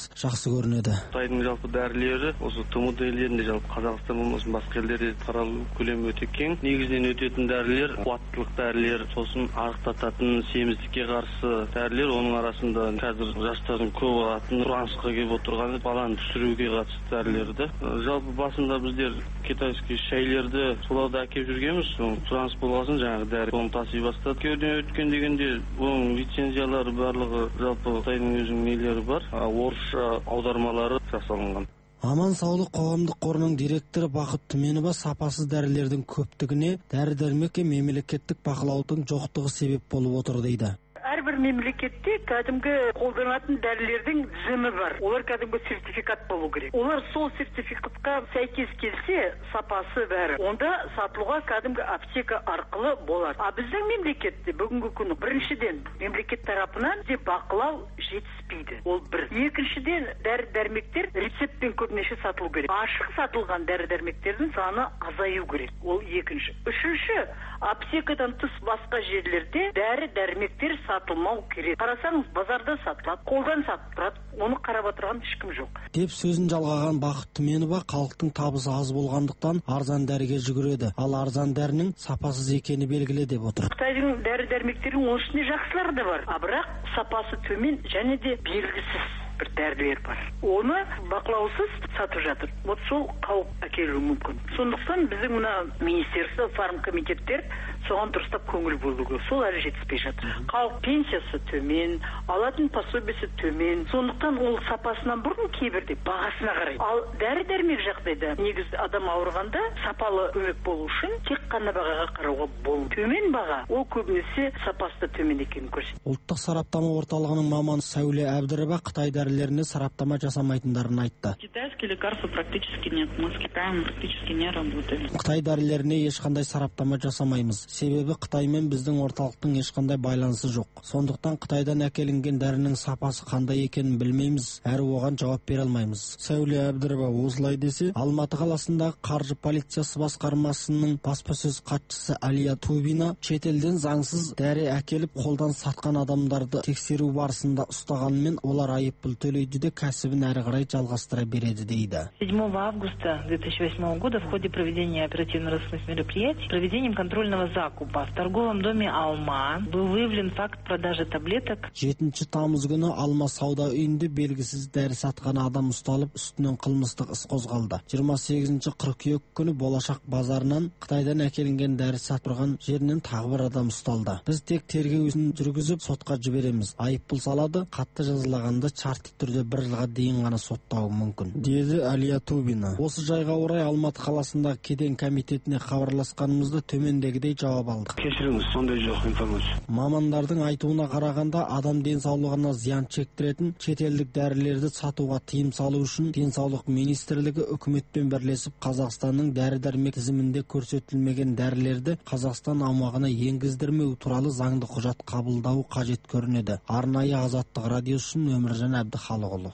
көрінеді. Қытайдың жалпы дәрілері осы ТМД елдерінде, жалпы Қазақстан болмасын басқа елдерде таралу көлемі өте кең. Негізінен өтетін дәрілер қуаттылық дәрілер, сосын арықтататын, семіздікке қарсы дәрілер. Оның арасында қазір жастардың көп алатын, сұранысқа келіп отырған баланы түсіруге қатысты дәрілерді. Жалпы басында біздер китайский шәйлерді соларда әкеліп жүргенбіз. Сұраныс болғасын жаңағы дәрі оны таси бастады. Кеуден өткен дегенде оның лицензиялары барлығы жалпы Қытайдың өзінің нелері бар. Орысша аудармалары жасалынған. Аман саулық қоғамдық қорының директоры Бақыт Түменова сапасыз дәрілердің көптігіне дәрі-дәрмекке мемлекеттік бақылаудың жоқтығы себеп болып отыр дейді. Әрбір мемлекетте кәдімгі қолданатын дәрілердің тізімі бар. Олар кәдімгі сертификат болу керек. Олар сол сертификатқа сәйкес келсе, сапасы бәрі, онда сатылуға кәдімгі аптека арқылы болады. Біздің мемлекетте бүгінгі күні біріншіден мемлекет тарапынан де бақылау жетіспейді. Ол бір. Екіншіден дәрі-дәрмектер рецептпен көбінесе сатылу керек. Ашық сатылған дәрі-дәрмектердің саны азаю керек. Ол екінші. Үшінші, аптекадан тыс басқа жерлерде дәрі-дәрмектер сатылмау керек. Қарасаңыз, базарда сатылады, қолдан сатып тұрады, оны қарап отырған ешкім жоқ. Деп сөзін жалғаған Бақыт Түменова халықтың табысы аз болғандықтан арзан дәріге жүгіреді. Ал арзан дәрінің сапасыз екені белгілі деп отыр. Қытайдың дәрі-дәрмектерінің оның ішінде жақсылары да бар. Бірақ сапасы төмен және де белгісіз бір дәрілер бар. Оны бақылаусыз сатып жатыр. Вот сол қауіп әкелуі мүмкін. Сондықтан біздің мына министерство, фармкомитеттер соған дұрыстап көңіл бөлу керек. Сол әлі жетіспей жатыр. Халық пенсиясы төмен, алатын пособиесі төмен. Сондықтан ол сапасынан бұрын кейбірде бағасына қарайды. Ал дәрі-дәрмек жағдайда негізі адам ауырғанда сапалы көмек болу үшін тек қана бағаға қарауға болмайды. Төмен баға ол көбінесе сапасы төмен екенін көрсетеді. Ұлттық сараптама орталығының маманы Сәуле Әбдірова Қытай дәрілеріне сараптама жасамайтындарын айтты. Китайские лекарства практически нет. Мы с Китаем практически не работаем. Қытай дәрілеріне ешқандай сараптама жасамаймыз. Себебі Қытаймен біздің орталықтың ешқандай байланысы жоқ. Сондықтан Қытайдан әкелінген дәрінің сапасы қандай екенін білмейміз, әрі оған жауап бере алмаймыз. Сәуле Әбдірова осылай десе, Алматы қаласындағы қаржы полициясы басқармасының баспасөз хатшысы Алия Тубина шетелден заңсыз дәрі әкеліп қолдан сатқан адамдарды тексеру барысында ұстағанымен олар айыппұл төлейді де кәсібін әрі қарай жалғастыра береді дейді. 7 августа 2008 года в ходе проведения оперативно-розыскных мероприятий проведением контрольного закупа в торговом доме «Алма» был выявлен факт продажи таблеток. 7 тамыз күні Алма сауда үйінде белгісіз дәрі сатқан адам ұсталып, үстінен қылмыстық іс қозғалды. 28 қыркүйек күні Болашақ базарынан Қытайдан әкелінген дәрі сатырған жерінен тағы бір адам ұсталды. Біз тек тергеу ісін жүргізіп сотқа жібереміз. Айыппұл салады, қатты жазалағанда шартты түрде 1 жылға дейін ғана соттауы мүмкін, деді Алия Тубина. Осы жайға орай Алматы қаласындағы кеден комитетіне хабарласқанымызда төмендегідей жауап алдық. Кешіріңіз, сондай жоқ информация. Мамандардың айтуына қарағанда адам денсаулығына зиян шектіретін шетелдік дәрілерді сатуға тыйым салу үшін денсаулық министрлігі үкіметпен бірлесіп Қазақстанның дәрі-дәрмек тізімінде көрсетілмеген дәрілерді Қазақстан аумағына енгіздірмеу туралы заңды құжат қабылдауы қажет көрінеді. Арнайы Азаттық радиосы үшін Өміржан Әбдіхалықұлы.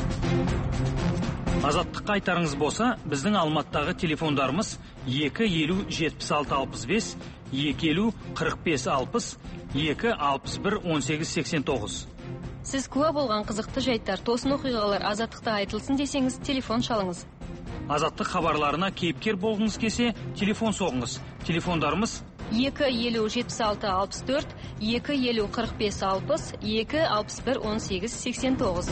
Азаттыққа айтарыңыз болса, біздің Алматыдағы телефондарымыз 250-76-65, 250-45-60, 261-18-89. Сіз куә болған қызықты жайттар, тосын оқиғалар Азаттықта айтылсын десеңіз, телефон шалыңыз. Азаттық хабарларына кейіпкер болғыңыз келсе, телефон соғыңыз. Телефондарымыз 250-76-64, 250-45-60, 261-18-89.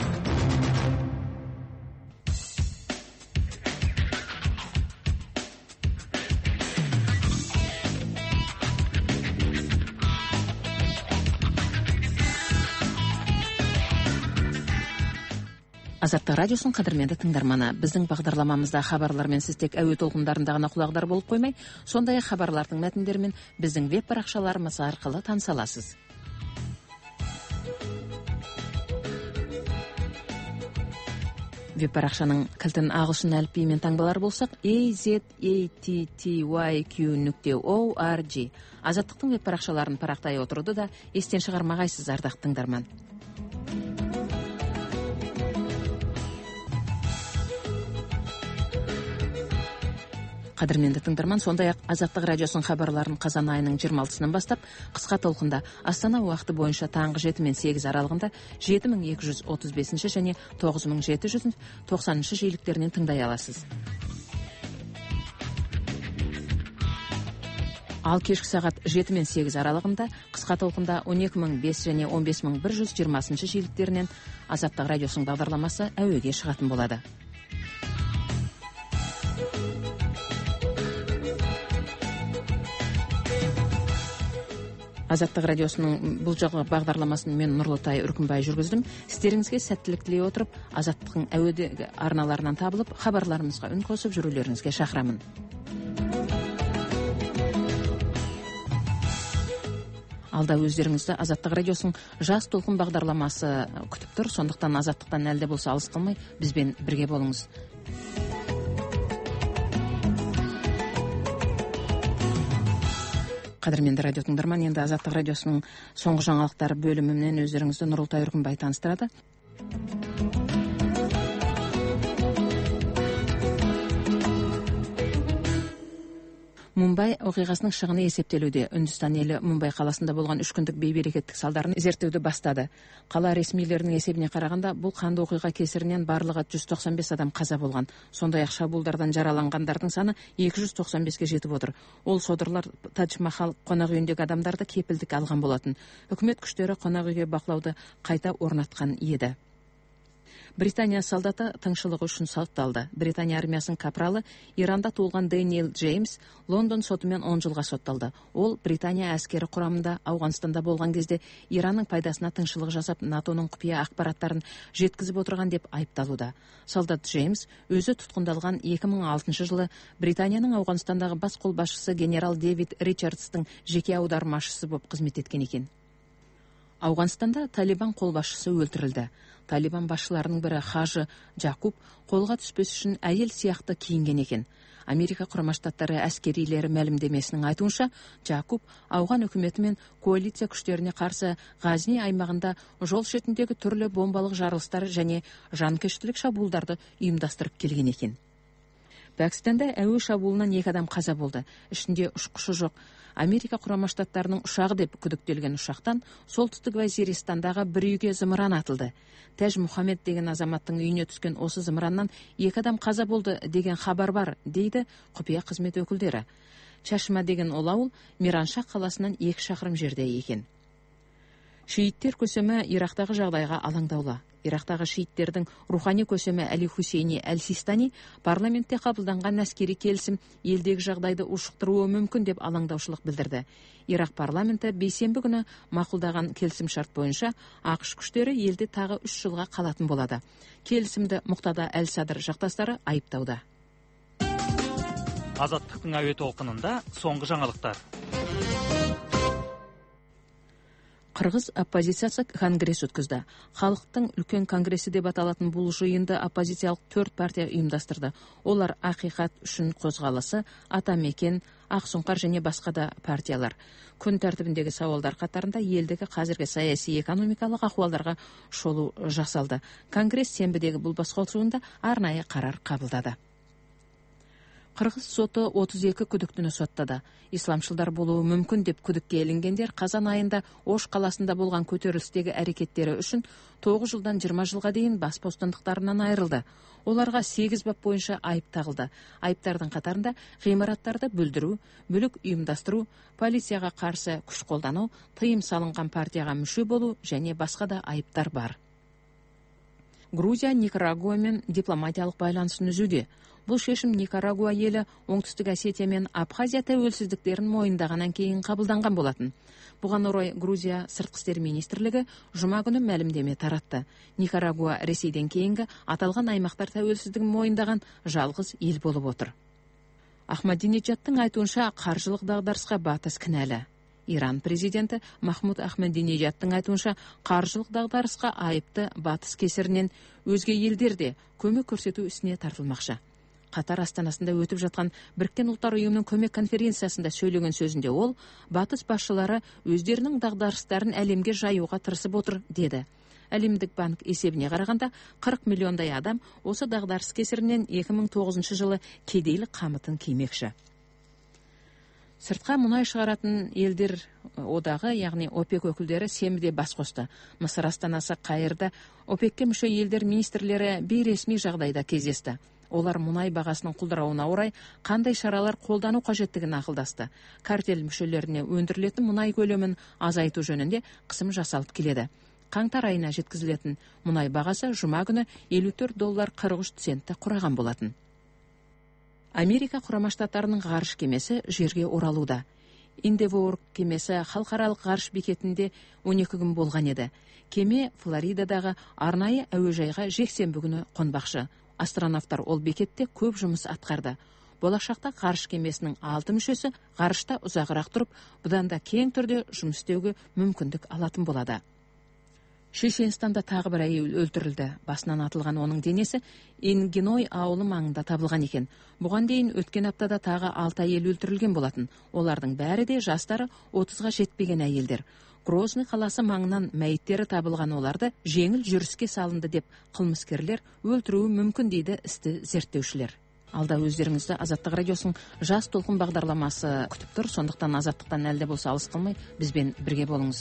Азаттық радиосын қадірменді тыңдарманы, біздің бағдарламамызда хабарлармен сіз тек әуе толқындарында ғана құлағдар болып қоймай, сондай хабарлардың мәтіндерімен біздің веб парақшаларымыз арқылы таныса аласыз. Веб парақшаның кілтін ағылшын әліпбиімен таңбалар болсақ, azattyq.org. Азаттықтың веб парақшаларын парақтай отыруды да естен шығармағайсыз, ардақты тыңдарман. Қадірменді тыңдарман, сондай-ақ Азаттық радиосының хабарларын қазан айының 26-сынан бастап қысқа толқында Астана уақыты бойынша таңғы 7 мен 8 аралығында 7235 және 9790 жиіліктерінен тыңдай аласыз. Ал кешкі сағат 7 мен 8 аралығында қысқа толқында 12005 және 15120 жиіліктерінен Азаттық радиосының бағдарламасы әуеге шығатын болады. Азаттық радиосының бұл жағы бағдарламасын мен Нұрлытай Үркімбай жүргіздім. Сіздеріңізге сәттілік тілей отырып, Азаттықтың әуедегі арналарынан табылып, хабарларымызға үн қосып жүрулеріңізге шақырамын. Алда өздеріңізді Азаттық радиосының жас толқын бағдарламасы күтіп тұр. Сондықтан Азаттықтан әлде болса алыс қалмай, бізбен бірге болыңыз. Қадірменді радио тыңдарман, енді Азаттық радиосының соңғы жаңалықтар бөлімінен өздеріңізді Нұрлытай Үркімбай таныстырады. Мумбай оқиғасының шығыны есептелуде. Үндістан елі Мумбай қаласында болған 3 күндік бейберекеттік салдарын зерттеуді бастады. Қала ресмилерінің есебіне қарағанда, бұл қанды оқиға кесірінен барлығы 195 адам қаза болған. Сондай-ақ шабуылдардан жараланғандардың саны 295-ге жетіп отыр. Ол содырлар Тадж-Махал қонақ үйіндегі адамдарды кепілдік алған болатын. Үкімет күштері қонақ үйге бақылауды қайта орнатқан еді. Британия солдаты тыңшылығы үшін сотталды. Британия армиясының капралы Иранда туылған Дэниел Джеймс Лондон сотымен 10 жылға сотталды. Ол Британия әскері құрамында Ауғанстанда болған кезде Иранның пайдасына тыңшылық жасап, НАТОның құпия ақпараттарын жеткізіп отырған деп айыпталуда. Солдат Джеймс өзі тұтқындалған 2006 жылы Британияның Ауғанстандағы бас қолбасшысы генерал Дэвид Ричардстың жеке аудармашысы болып қызмет еткен екен. Ауғанстанда Талибан қолбасшысы өлтірілді. Талибан басшыларының бірі Хажы Джакуб қолға түспес үшін әйел сияқты киінген екен. Америка Құрама Штаттары әскерилері мәлімдемесінің айтуынша, Джакуб ауған үкіметі мен коалиция күштеріне қарсы Ғазни аймағында жол шетіндегі түрлі бомбалық жарылыстар және жанкештілік шабуылдарды ұйымдастырып келген екен. Пәкістанда әуе шабуылынан 2 адам қаза болды. Ішінде ұшқышы жоқ. Америка Құрама Штаттарының ұшағы деп күдіктелген ұшақтан солтүстік Вазиристандағы бір үйге зымыран атылды. Тәж Мұхаммед деген азаматтың үйіне түскен осы зымыраннан 2 адам қаза болды деген хабар бар, дейді құпия қызмет өкілдері. Чашма деген ол ауыл Мираншах қаласынан 2 шақырым жерде екен. Шииттер көсемі Ирақтағы жағдайға алаңдаулы. Ирақтағы шииттердің рухани көсемі Әли Хусейни Әл-Систани парламентте қабылданған әскери келісім елдегі жағдайды ушықтыруы мүмкін деп алаңдаушылық білдірді. Ирақ парламенті бейсенбі күні мақұлдаған келісім шарт бойынша ақш күштері елде тағы 3 жылға қалатын болады. Келісімді Мұқтада Әл-Садр жақтастары айыптауда. Азаттықтың әуе толқынында соңғы жаңалықтар. Қырғыз оппозициясы конгресс өткізді. Халықтың үлкен конгресі деп аталатын бұл жиынды оппозициялық 4 партия ұйымдастырды. Олар Ақиқат үшін қозғалысы, Атамекен, Ақсұңқар және басқа да партиялар. Күн тәртібіндегі сауалдар қатарында елдегі қазіргі саяси экономикалық ахуалдарға шолу жасалды. Конгресс сенбідегі бұл басқосуында арнайы қарар қабылдады. Қырғыз соты 32 күдіктіні соттады. Исламшылдар болуы мүмкін деп күдікке ілінгендер қазан айында Ош қаласында болған көтерілістегі әрекеттері үшін 9 жылдан 20 жылға дейін бас бостандықтарынан айырылды. Оларға 8 бап бойынша айып тағылды. Айыптардың қатарында ғимараттарды бүлдіру, бүлік ұйымдастыру, полицияға қарсы күш қолдану, тыйым салынған партияға мүше болу және басқа да айыптар бар. Грузия Никарагуамен дипломатиялық байланысын үзуде. Бұл шешім Никарагуа елі Оңтүстік Осетия мен Абхазия тәуелсіздіктерін мойындағаннан кейін қабылданған болатын. Бұған орай Грузия сыртқы істер министрлігі жұма күні мәлімдеме таратты. Никарагуа Ресейден кейінгі аталған аймақтар тәуелсіздігін мойындаған жалғыз ел болып отыр. Ахмадинеджадтың айтуынша қаржылық дағдарысқа батыс кінәлі. Иран президенті Махмуд Ахмадинеджадтың айтуынша қаржылық дағдарысқа айыпты батыс кесірінен өзге елдерде көмек көрсету ісіне тартылмақшы. Қатар астанасында өтіп жатқан Біріккен ұлттар ұйымының көмек конференциясында сөйлеген сөзінде ол, батыс басшылары өздерінің дағдарыстарын әлемге жаюға тырысып отыр, деді. Әлемдік банк есебіне қарағанда 40 миллиондай адам осы дағдарыс кесірінен 2009 жылы кедейлік қамытын кимекші. Сыртқа мұнай шығаратын елдер одағы, яғни ОПЕК өкілдері сенбіде бас қосты. Мысыр астанасы Қайырда ОПЕКке мүше елдер министрлері бейресми жағдайда кездесті. Олар мұнай бағасының құлдырауына орай қандай шаралар қолдану қажеттігін ақылдасты. Картель мүшелеріне өндірілетін мұнай көлемін азайту жөнінде қысым жасалып келеді. Қаңтар айына жеткізілетін мұнай бағасы жұма күні $54.43 құраған болатын. Америка Құрама Штаттарының ғарыш кемесі жерге оралуда. Индевор кемесі халықаралық ғарыш бекетінде 12 күн болған еді. Кеме Флоридадағы арнайы әуежайға жексенбі күні қонбақшы. Астронавтар ол бекетте көп жұмыс атқарды. Болашақта ғарыш кемесінің 6 мүшесі ғарышта ұзағырақ тұрып, бұдан да кең түрде жұмыс істеуге мүмкіндік алатын болады. Шешенстанда тағы бір әйел өлтірілді. Басынан атылған оның денесі Ингиной ауылы маңында табылған екен. Бұған дейін өткен аптада тағы 6 әйел өлтірілген болатын. Олардың бәрі де жастары 30-ға жетпеген әйелдер. Грозный қаласы маңынан мәйіттері табылған оларды жеңіл жүріске салынды деп қылмыскерлер өлтіруі мүмкін дейді істі зерттеушілер. Алда өздеріңізді Азаттық радиосының жас толқын бағдарламасы күтіп тұр. Сондықтан Азаттықтан әлде болса алыс қалмай бізбен бірге болыңыз.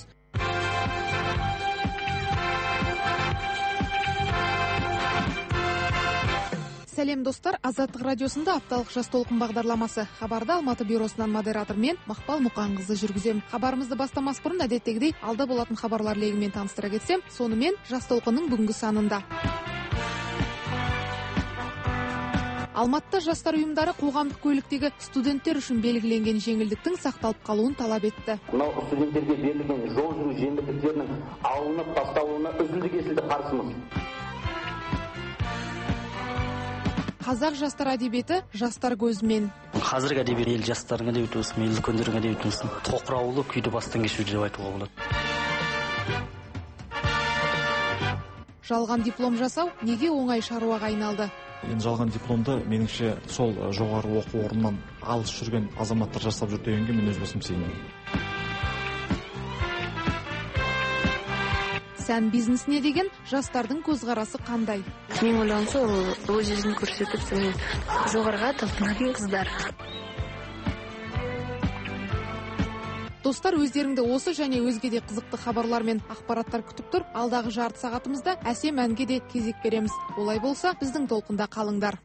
Сәлем достар, Азаттық радиосында апталық жас толқын бағдарламасы. Хабарды Алматы бюросынан модератор мен Мақпал Мұқанқызы жүргізем. Хабарымызды бастамас бұрын әдеттегідей алда болатын хабарлар легімен таныстыра кетсем, сонымен жас толқынның бүгінгі санында. Алматыда жастар ұйымдары қоғамдық көліктегі студенттер үшін белгіленген жеңілдіктің сақталып қалуын талап етті. Мынау студенттерге берілген жол жүру жеңілдіктерінің алынып тасталуына үзілді-кесілді қарсымыз. Қазақ жастар әдебиеті жастар көзімен. Қазіргі әдебиет ел жастарына деп өтесің, ел үлкендеріне деп өтесің. Тоқыраулы күйді бастан кешуде деп айтуға болады. Жалған диплом жасау неге оңай шаруаға айналды? Енді жалған дипломды меніңше сол жоғары оқу орнынан алыс жүрген азаматтар жасап жүр дегенге мен өз басым сенемін. Сән бизнесіне деген жастардың көзқарасы қандай? Мен ойлауымша ол өз өзін көрсетіп, жоғарыға талпынатын қыздар. Достар, өздеріңді осы және өзге де қызықты хабарлар мен ақпараттар күтіп тұр. Алдағы жарты сағатымызда әсем әнге де кезек береміз. Олай болса, біздің толқында қалыңдар.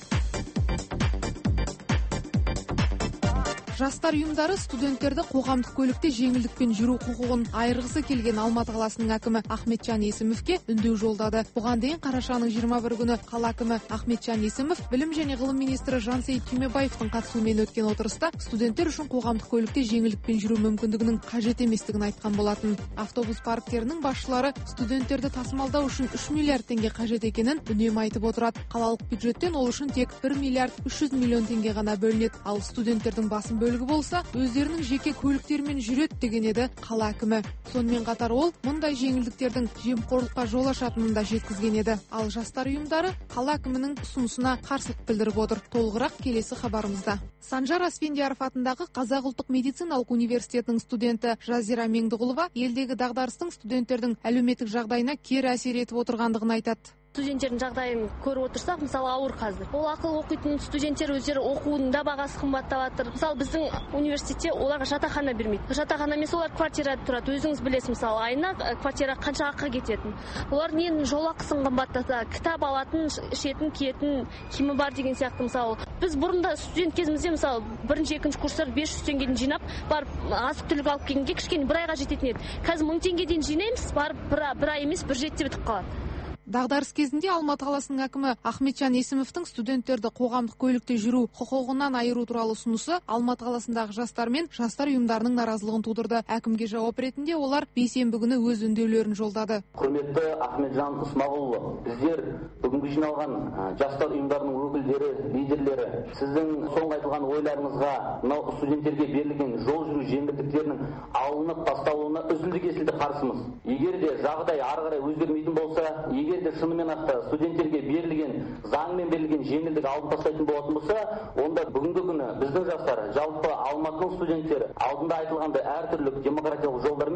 Жастар ұйымдары студенттерді қоғамдық көлікте жеңілдікпен жүру құқығын айырғысы келген Алматы қаласының әкімі Ахметжан Есімовке үндеу жолдады. Бұған дейін қарашаның 21 күні қала әкімі Ахметжан Есімов білім және ғылым министрі Жансейіт Түймебаевтың қатысуымен өткен отырыста студенттер үшін қоғамдық көлікте жеңілдікпен жүру мүмкіндігінің қажет еместігін айтқан болатын. Автобус парктерінің басшылары студенттерді тасымалдау үшін 3 миллиард теңге қажет екенін үнемі айтып отырады. Қалалық бюджеттен ол үшін тек 1 миллиард 300 миллион теңге ғана бөлінеді. Ал студенттердің басым бөлігі болса, өздерінің жеке көліктермен жүреді деген еді қала әкімі. Сонымен қатар ол мұндай жеңілдіктердің жемқорлыққа жол ашатынын да жеткізген еді. Ал жастар ұйымдары қала әкімінің ұсынысына қарсылық білдіріп отыр. Толығырақ келесі хабарымызда. Санжар Асфендияров атындағы Қазақ ұлттық медициналық университетінің студенті Жазира Меңдіғұлова елдегі дағдарыстың студенттердің әлеуметтік жағдайына кері әсер етіп отырғандығын айтады. Студенттердің жағдайын көріп отырсақ, мысалы ауыр қазір. Ол ақылы оқитын студенттер өздері оқудың да бағасы қымбаттап жатыр. Мысалы біздің университетте оларға жатақхана бермейді. Жатақхана емес, олар квартирада тұрады. Өзіңіз білесіз, мысалы айына квартира қанша ақы кететін. Олар ненің жол ақысын қымбаттата, кітап алатын, ішетін, киетін киімі бар деген сияқты. Мысалы біз бұрында студент кезімізде мысалы бірінші екінші курстар 500 теңгеден жинап барып азық-түлік алып келгенге кішкене бір айға жететін еді. Қазір 1000 теңгеден жинаймыз, барып бір ай емес, бір жеті бітіп қалады. Дағдарыс кезінде Алматы қаласының әкімі Ахметжан Есімовтің студенттерді қоғамдық көлікте жүру құқығынан айыру туралы ұсынысы Алматы қаласындағы жастар мен жастар ұйымдарының наразылығын тудырды. Әкімге жауап ретінде олар бейсенбі күні өз үндеулерін жолдады. Құрметті Ахметжан Исмағұлұлы, біздер бүгінгі жиналған жастар ұйымдарының өкілдері, лидерлері, сіздің соңғы айтылған ойларыңызға мынау студенттерге берілген жол жүру жеңілдіктерінің алынып тасталуына үзілді-кесілді қарсымыз. Егер де жағдай ары қарай өзгермейтін болса, егер де шынымен ақ студенттерге берілген заңмен берілген жеңілдік алып тастайтын болатын болса, онда бүгінгі күні біздің жастар, жалпы Алматының студенттері алдында айтылғандай әртүрлі демократиялық жолдармен өз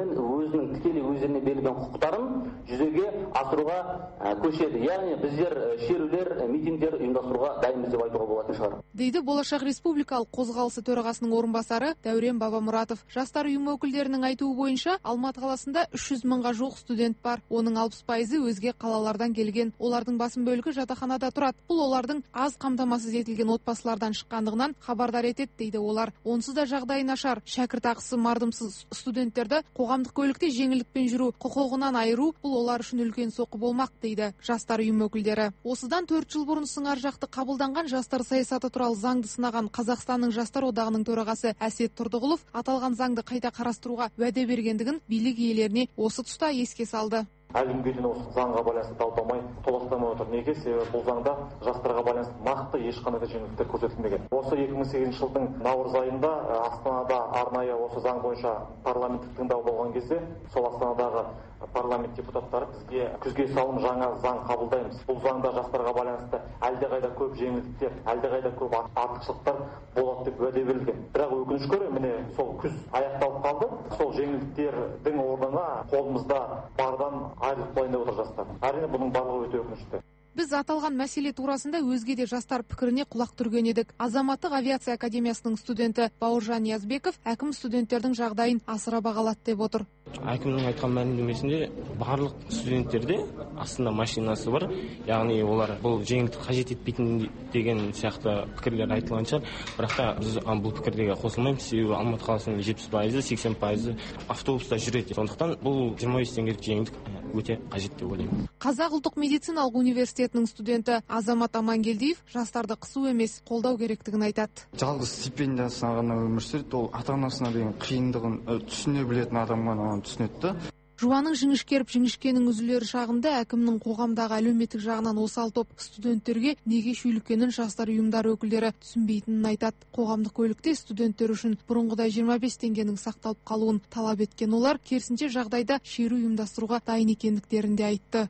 өзінің тікелей өздеріне берілген құқықтарын жүзеге асыруға көшеді. Яғни біздер шерулер, митингдер ұйымдастыруға дайынбыз деп айтуға болатын шығар. Дейді Болашақ Республикалық қозғалысы төрағасының орынбасары Дәурен Бабамұратов. Жастар ұйымы өкілдерінің айтуы бойынша Алматы қаласында 300 мыңға жуық студент бар. Оның 60% өзге қалалардан келген. Олардың басым бөлігі жатақханада тұрады. Бұл олардың аз қамтамасыз етілген отбасылардан шыққандығынан хабардар етеді дейді олар. Онсыз да жағдайы нашар. Шәкіртақысы мардымсыз студенттерді қоғамдық көлікте жеңілдікпен жүру құқығынан айыру бұл олар үшін үлкен соққы болмақ дейді жастар ұйымы өкілдері. Осыдан 4 жыл бұрын сыңар жақты қабылданған жастар саясаты туралы заңды сынаған Қазақстанның жастар одағының төрағасы Әсет Тұрдығұлов аталған заңды қайта қарастыруға уәде бергендігін билік иелеріне осы тұста еске салды. Әлі күнге дейін осы заңға байланысты дау дамай толастамай отыр. Неге? Себебі бұл заңда жастарға байланысты нақты ешқандай да жеңілдіктер көрсетілмеген. Осы 2008 жылдың наурыз айында Астанада арнайы осы заң бойынша парламенттік тыңдау болған кезде сол Астанадағы парламент депутаттары бізге күзге салым жаңа заң қабылдаймыз. Бұл заңда жастарға байланысты әлдеқайда көп жеңілдіктер, әлдеқайда көп артықшылықтар болады деп уәде берілген. Бірақ өкінішке орай міне сол күз аяқталып қалды. Сол жеңілдіктердің орнына қолымызда бардан айырылып қалайын деп отыр жастар. Әрине бұның барлығы өте өкінішті. Біз аталған мәселе турасында өзге де жастар пікіріне құлақ түрген едік. Азаматтық авиация академиясының студенті Бауыржан Язбеков әкім студенттердің жағдайын асыра бағалады деп отыр. Әкімнің айтқан мәлімдемесінде барлық студенттерде астында машинасы бар, яғни олар бұл жеңілдікті қажет етпейтін деген сияқты пікірлер айтылған шығар. Бірақ та біз бұл пікірдегі қосылмаймыз, себебі Алматы қаласының 70%, 80% автобуста жүреді. Сондықтан бұл 25 теңгелік жеңілдік өте қажет деп ойлаймын. Қазақ ұлттық медициналық университетінің студенті Азамат Амангелдиев жастарды қысу емес, қолдау керектігін айтады. Жалғыз стипендиясына ғана өмір сүреді, ол ата-анасына деген қиындығын түсіне білетін адам ғана түсінеді. Жуаның жіңішкеріп жіңішкенің үзілері шағында әкімнің қоғамдағы әлеуметтік жағынан осал топ студенттерге неге шүйліккенін жастар ұйымдары өкілдері түсінбейтінін айтады. Қоғамдық көлікте студенттер үшін бұрынғыдай 25 теңгенің сақталып қалуын талап еткен олар керісінше жағдайда шеру ұйымдастыруға дайын екендіктерін де айтты.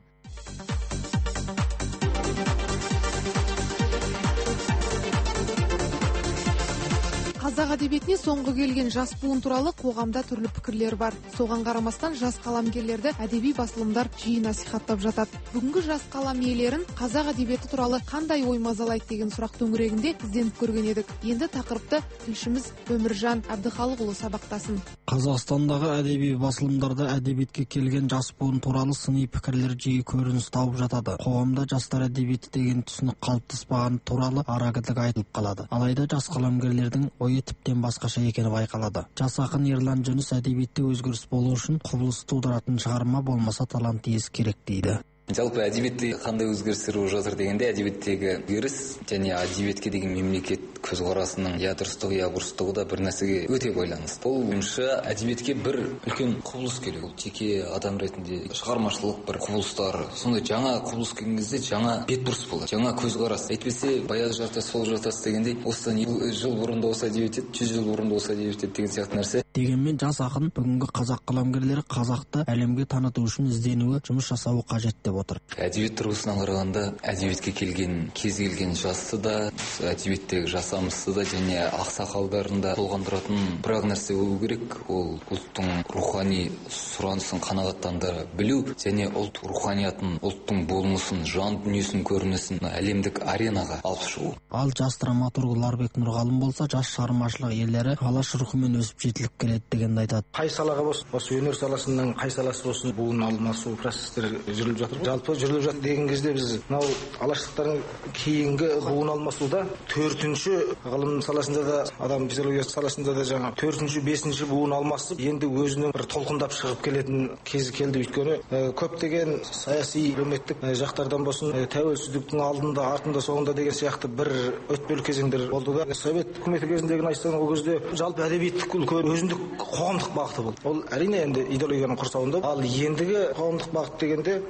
Қазақ әдебиетіне соңғы келген жас буын туралы қоғамда түрлі пікірлер бар. Соған қарамастан жас қаламгерлерді әдеби басылымдар жиі насихаттап жатады. Бүгінгі жас қалам иелерін қазақ әдебиеті туралы қандай ой мазалайды деген сұрақ төңірегінде ізденіп көрген едік. Енді тақырыпты тілшіміз Өміржан Әбдіхалықұлы сабақтасын. Қазақстандағы әдеби басылымдарда әдебиетке келген жас буын туралы сыни пікірлер жиі көрініс тауып жатады. Қоғамда жастар әдебиеті деген түсінік қалыптаспаған туралы арагідік айтылып қалады. Алайда жас қаламгерлердің ойы тіптен басқаша екені байқалады. Жас ақын Ерлан Жүніс әдебиетте өзгеріс болу үшін құбылыс тудыратын шығарма болмаса талант иесі керек дейді. Жалпы әдебиетте қандай өзгерістер болып жатыр дегенде әдебиеттегі өзгеріс және әдебиетке деген мемлекет көзқарасының я дұрыстығы я бұрыстығы да бір нәрсеге өте байланысты. Бұл бойынша әдебиетке бір үлкен құбылыс келеді. Ол жеке адам ретінде шығармашылық бір құбылыстар, сондай жаңа құбылыс келген кезде жаңа бетбұрыс болады, жаңа көзқарас. Әйтпесе баяғы жартас сол жартас дегендей осыдан жыл бұрын да осы әдебиет еді, 100 жыл бұрын да осы әдебиет еді деген сияқты нәрсе. Дегенмен жас ақын бүгінгі қазақ қаламгерлері қазақты әлемге таныту үшін ізденуі, жұмыс жасауы қажет деп отыр. Әдебиет тұрғысынан қарағанда әдебиетке келген кез келген жасты да, әдебиеттегі жасамысты да және ақсақалдарын да толғандыратын бір нәрсе болу керек. Ол ұлттың рухани сұранысын қанағаттандыра білу және ұлт руханиятын, ұлттың болмысын, жан дүниесінің көрінісін әлемдік аренаға алып шығу. Ал жас драматург Ларбек Нұрғалым болса, жас шығармашылық иелері алаш рухымен өсіп жетіліп келеді дегенді айтады. Қай салаға болсын, осы өнер саласының қай саласы болсын, буын алмасу процестер жүріп жатыр. Жалпы жүріп жатыр деген кезде біз мынау алаштықтардың кейінгі буын алмасуда 4-ші ғылым саласында да, адам физиологиясы саласында да жаңа 4-ші, 5-ші буын алмасып, енді өзінің бір толқындап шығып келетін кезі келді. Өйткені көптеген саяси әлеуметтік жақтардан болсын, тәуелсіздіктің алдында, артында, соңында деген сияқты бір өтпелі кезеңдер болды да. Совет үкіметі кезіндегі айтсаң, ол кезде жалпы әдебиеттік өзіндік қоғамдық бағыты болды. Ол әрине енді идеологияның құрсауында. Ал ендігі қоғамдық бағыт дегенде осы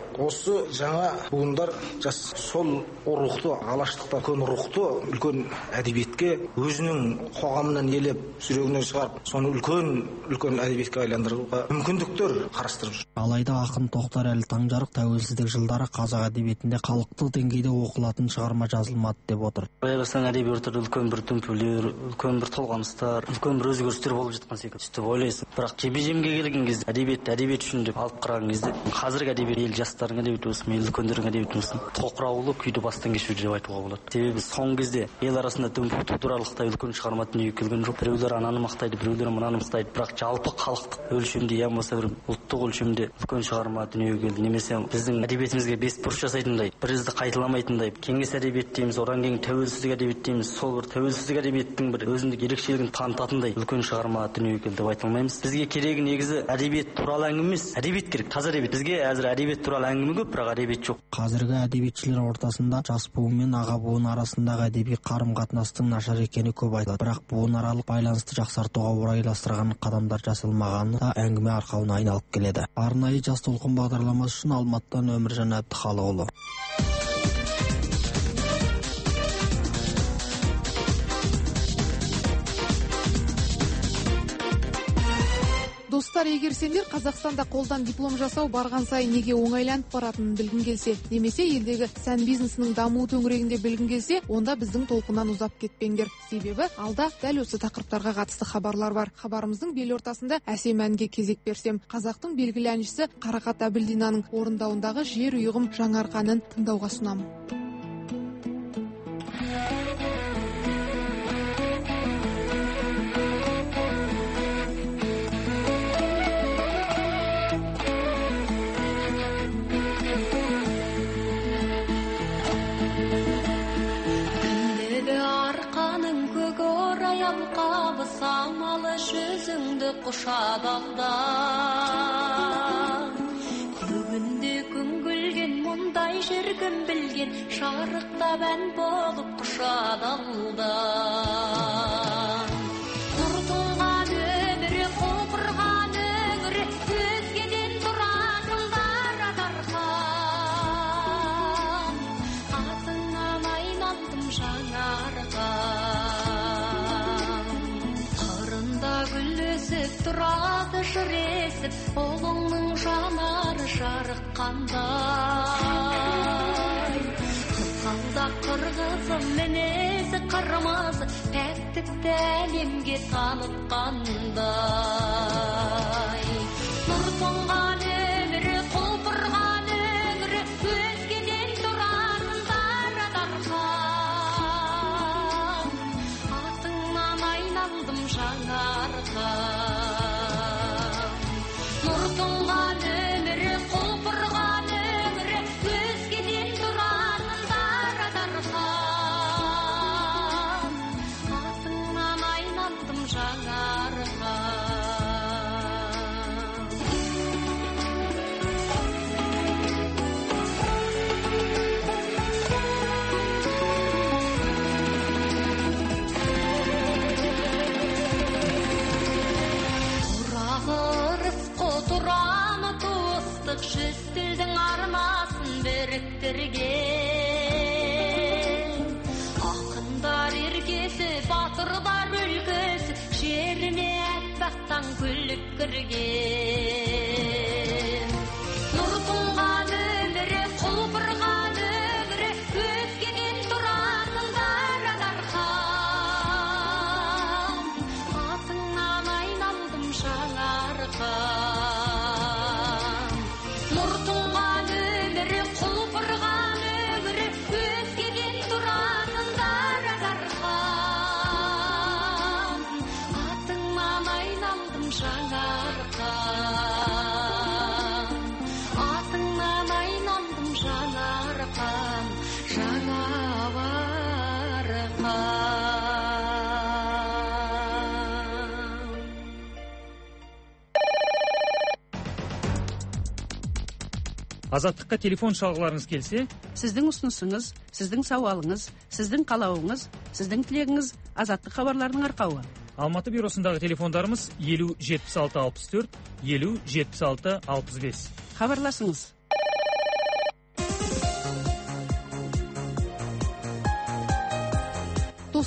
осы жаңа буындар жас сол рухты, алаштықта үлкен рухты, үлкен әдебиетке өзінің қоғамынан елеп, жүрегінен шығарып, соны үлкен әдебиетке айландыруға мүмкіндіктер қарастырып жүр. Алайда ақын Тоқтарәлі Таңжарық тәуелсіздік жылдары қазақ әдебиетінде халықтық деңгейде оқылатын шығарма жазылмады деп отыр. Байырсаң әдеби ортада үлкен бір дүмпулер, үлкен бір толғаныстар, үлкен бір өзгерістер болып жатқан секілді. Сөйтіп ойлайсың. Бірақ жеме-жемге келген кезде әдебиет үшін деп алып қараған кезде қазіргі әдебиет ел жастарының әдебиеті болсын, ел үлкендердің әдебиеті болсын, тоқыраулы күйді бастан кешуде деп айтуға болады. Себебі соңғы кезде ел арасында дүмпу тудырарлықтай үлкен шығарма дүниеге келген жоқ. Біреулер ананы мақтайды, біреулер мынаны мақтайды. Бірақ жалпы халықтық өлшемде, я болмаса бір ұлттық өлшемде үлкен шығарма дүниеге келді. Немесе біздің әдебиетімізге бесбұрыш жасайтындай, бір ізді қайталамайтындай, кеңес әдебиет дейміз, одан кейін тәуелсіздік әдебиет дейміз. Сол бір тәуелсіздік әдебиеттің бір өзіндік ерекшелігін танытатындай үлкен шығарма дүниеге келді деп айта алмаймыз. Бізге керегі негізі әдебиет туралы әңгіме емес, әдебиет керек, таза әдебиет. Бізге әзір әдебиет туралы әңгіме көп, бірақ әдебиет жоқ. Қазіргі әдебиетшілер ортасында жас буын мен аға буын арасындағы әдеби қарым-қатынастың нашар екені көп айтылады. Бірақ буынаралық байланысты жақсартуға орайластырған қадамдар жасалмағаны да әңгіме арқауына айналып келеді. Арнайы жас толқын бағдарламасы үшін Алматыдан Өміржан Әбдіхалықұлы. Достар, егер сендер Қазақстанда қолдан диплом жасау барған сайын неге оңайланып баратынын білгің келсе, немесе елдегі сән бизнесінің дамуы төңірегінде білгің келсе, онда біздің толқыннан ұзап кетпеңдер. Себебі алда дәл осы тақырыптарға қатысты хабарлар бар. Хабарымыздың бел ортасында әсем әнге кезек берсем, қазақтың белгілі әншісі Қарақат Әбілдинаның орындауындағы Жер ұйығым жаңарғанын тыңдауға ұсынамын. Алқабы самалы жүзіңді құшады алдан, көгінде күн күлген мұндай жеркім білген, шарықтап ән болып құшады алдан. Құртылған өмірі, құлпырған өңірі, өзгеден тұратын дара дархан, атыңнан айналдым жаңарған. Тұрады жыр есіп, ұлыңның жанары жарыққандай. Қызғалда қырғызым мінезі қырмызы, пәктікті әлемге танытқандай. Нұр тоңған өмірі, құлпырған өңірі, өзгеден тұратын дара дархан, атыңнан айналдым жаңарған. Жүз тілдің арнасын біріктірген, ақындар еркесі, батырдар өлкесі, жеріне әппақтан күліп кірген. Нұр тұнған өмірі, құлпырған өмірі, өзгеден тұратын дара дархан, атыңнан айналдым жаңарған. Азаттыққа телефон шалғыларыңыз келсе, сіздің ұсынысыңыз, сіздің сауалыңыз, сіздің қалауыңыз, сіздің тілегіңіз Азаттық хабарларының арқауы. Алматы бюросындағы телефондарымыз 50 76 64, 50 76 65. Хабарласыңыз.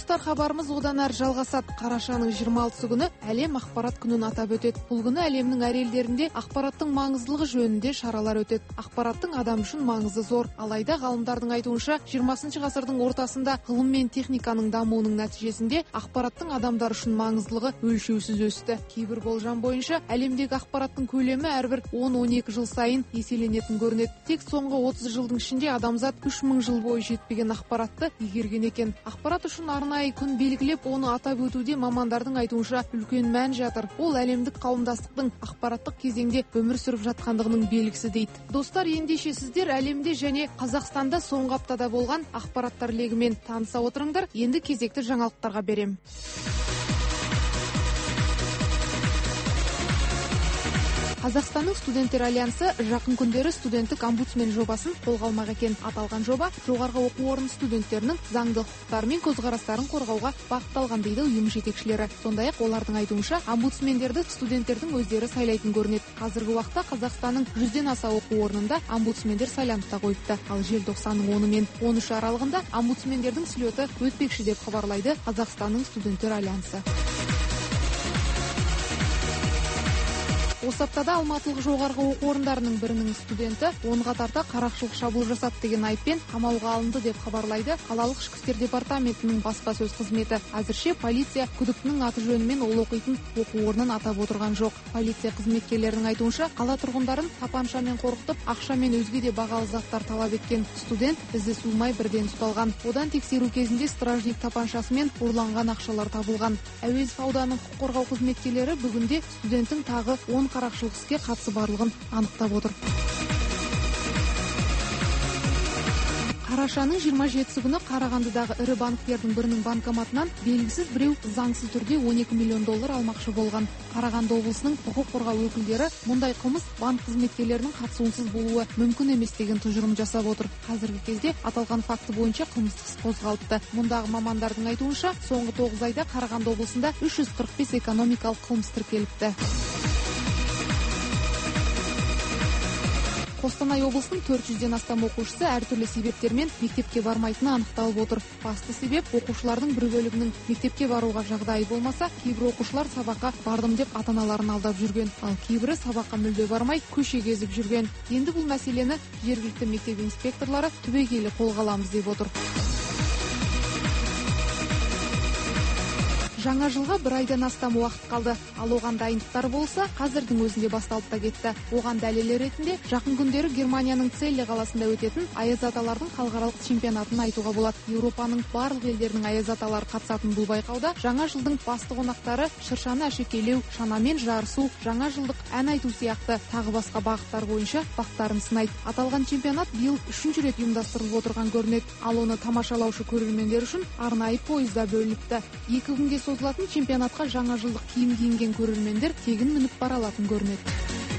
Достар, хабарымыз одан әрі жалғасады. Қарашаның 26 күні әлем ақпарат күнін атап өтеді. Бұл күні әлемнің әр елдерінде ақпараттың маңыздылығы жөнінде шаралар өтеді. Ақпараттың адам үшін маңызы зор. Алайда ғалымдардың айтуынша 20 ғасырдың ортасында ғылым мен техниканың дамуының нәтижесінде ақпараттың адамдар үшін маңыздылығы өлшеусіз өсті. Кейбір болжам бойынша әлемдегі ақпараттың көлемі әрбір 10-12 жыл сайын еселенетін көрінеді. Тек соңғы 30 жылдың ішінде адамзат 3000 жыл бойы жетпеген ақпаратты игерген екен. Ақпарат үшін арнайы күн белгілеп, оны атап өтуде мамандардың айтуынша үлкен мән жатыр. Ол әлемдік қауымдастықтың ақпараттық кезеңде өмір сүріп жатқандығының белгісі дейді. Достар, ендеше сіздер әлемде және Қазақстанда соңғы аптада болған ақпараттар легімен таныса отырыңдар. Енді кезекті жаңалықтарға берем. Қазақстанның студенттер альянсы жақын күндері студенттік омбудсмен жобасын қолға алмақ екен. Аталған жоба жоғарғы оқу орны студенттерінің заңды құқықтары мен көзқарастарын қорғауға бағытталған дейді ұйым жетекшілері. Сондай-ақ олардың айтуынша омбудсмендерді студенттердің өздері сайлайтын көрінеді. Қазіргі уақытта Қазақстанның 100-ден аса оқу орнында омбудсмендер сайланып та қойыпты. Ал желтоқсанның 10 мен 13 аралығында омбудсмендердің слеті өтпекші деп хабарлайды Қазақстанның студенттер альянсы. Осы аптада алматылық жоғарғы оқу орындарының бірінің студенті 10-ға тарта қарақшылық шабуыл жасады деген айыппен қамауға алынды деп хабарлайды қалалық ішкі істер департаментінің баспасөз қызметі. Әзірше полиция күдіктінің аты жөнімен ол оқитын оқу орнын атап отырған жоқ. Полиция қызметкерлерінің айтуынша, қала тұрғындарын тапаншамен қорқытып, ақша мен өзге де бағалы заттар талап еткен студент ізі суымай бірден ұсталған. Одан тексеру кезінде стражник тапаншасымен ұрланған ақшалар табылған. Әуезов ауданының құқық қорғау қызметкерлері бүгінде студенттің тағы 10 қарақшылық іске қатысы барлығын анықтап отыр. Қарашаның 27 күні Қарағандыдағы ірі банктердің бірінің банкоматынан белгісіз біреу заңсыз түрде $12 миллион алмақшы болған. Қарағанды облысының құқық қорғау өкілдері мұндай қылмыс банк қызметкерлерінің қатысуынсыз болуы мүмкін емес деген тұжырым жасап отыр. Қазіргі кезде аталған факті бойынша қылмыстық іс қозғалыпты. Мұндағы мамандардың айтуынша, соңғы 9 айда Қарағанды облысында 345 экономикалық қылмыс тіркеліпті. Қостанай облысының 400-ден астам оқушысы әртүрлі себептермен мектепке бармайтыны анықталып отыр. Басты себеп оқушылардың бір бөлігінің мектепке баруға жағдайы болмаса, кейбір оқушылар сабаққа бардым деп ата-аналарын алдап жүрген, ал кейбірі сабаққа мүлде бармай көше кезіп жүрген. Енді бұл мәселені жергілікті мектеп инспекторлары түбегейлі қолға аламыз деп отыр. Жаңа жылға бір айдан астам уақыт қалды, ал оған дайындықтар болса, қазірдің өзінде басталып та кетті. Оған дәлел ретінде жақын күндері Германияның Целле қаласында өтетін аяз аталардың халықаралық чемпионатын айтуға болады. Еуропаның барлық елдерінің аяз аталары қатысатын бұл байқауда жаңа жылдың басты қонақтары шыршаны әшекейлеу, шанамен жарысу, жаңа жылдық ән айту сияқты тағы басқа бағыттар бойынша бақтарын сынайды. Аталған чемпионат биыл 3-ші рет ұйымдастырылып отырған көрінеді, ал оны тамашалаушы көрермендер үшін арнайы пойызда бөлініпті. 2 күнге созылатын чемпионатқа жаңа жылдық киім киінген көрермендер тегін мініп бара алатын көрінеді.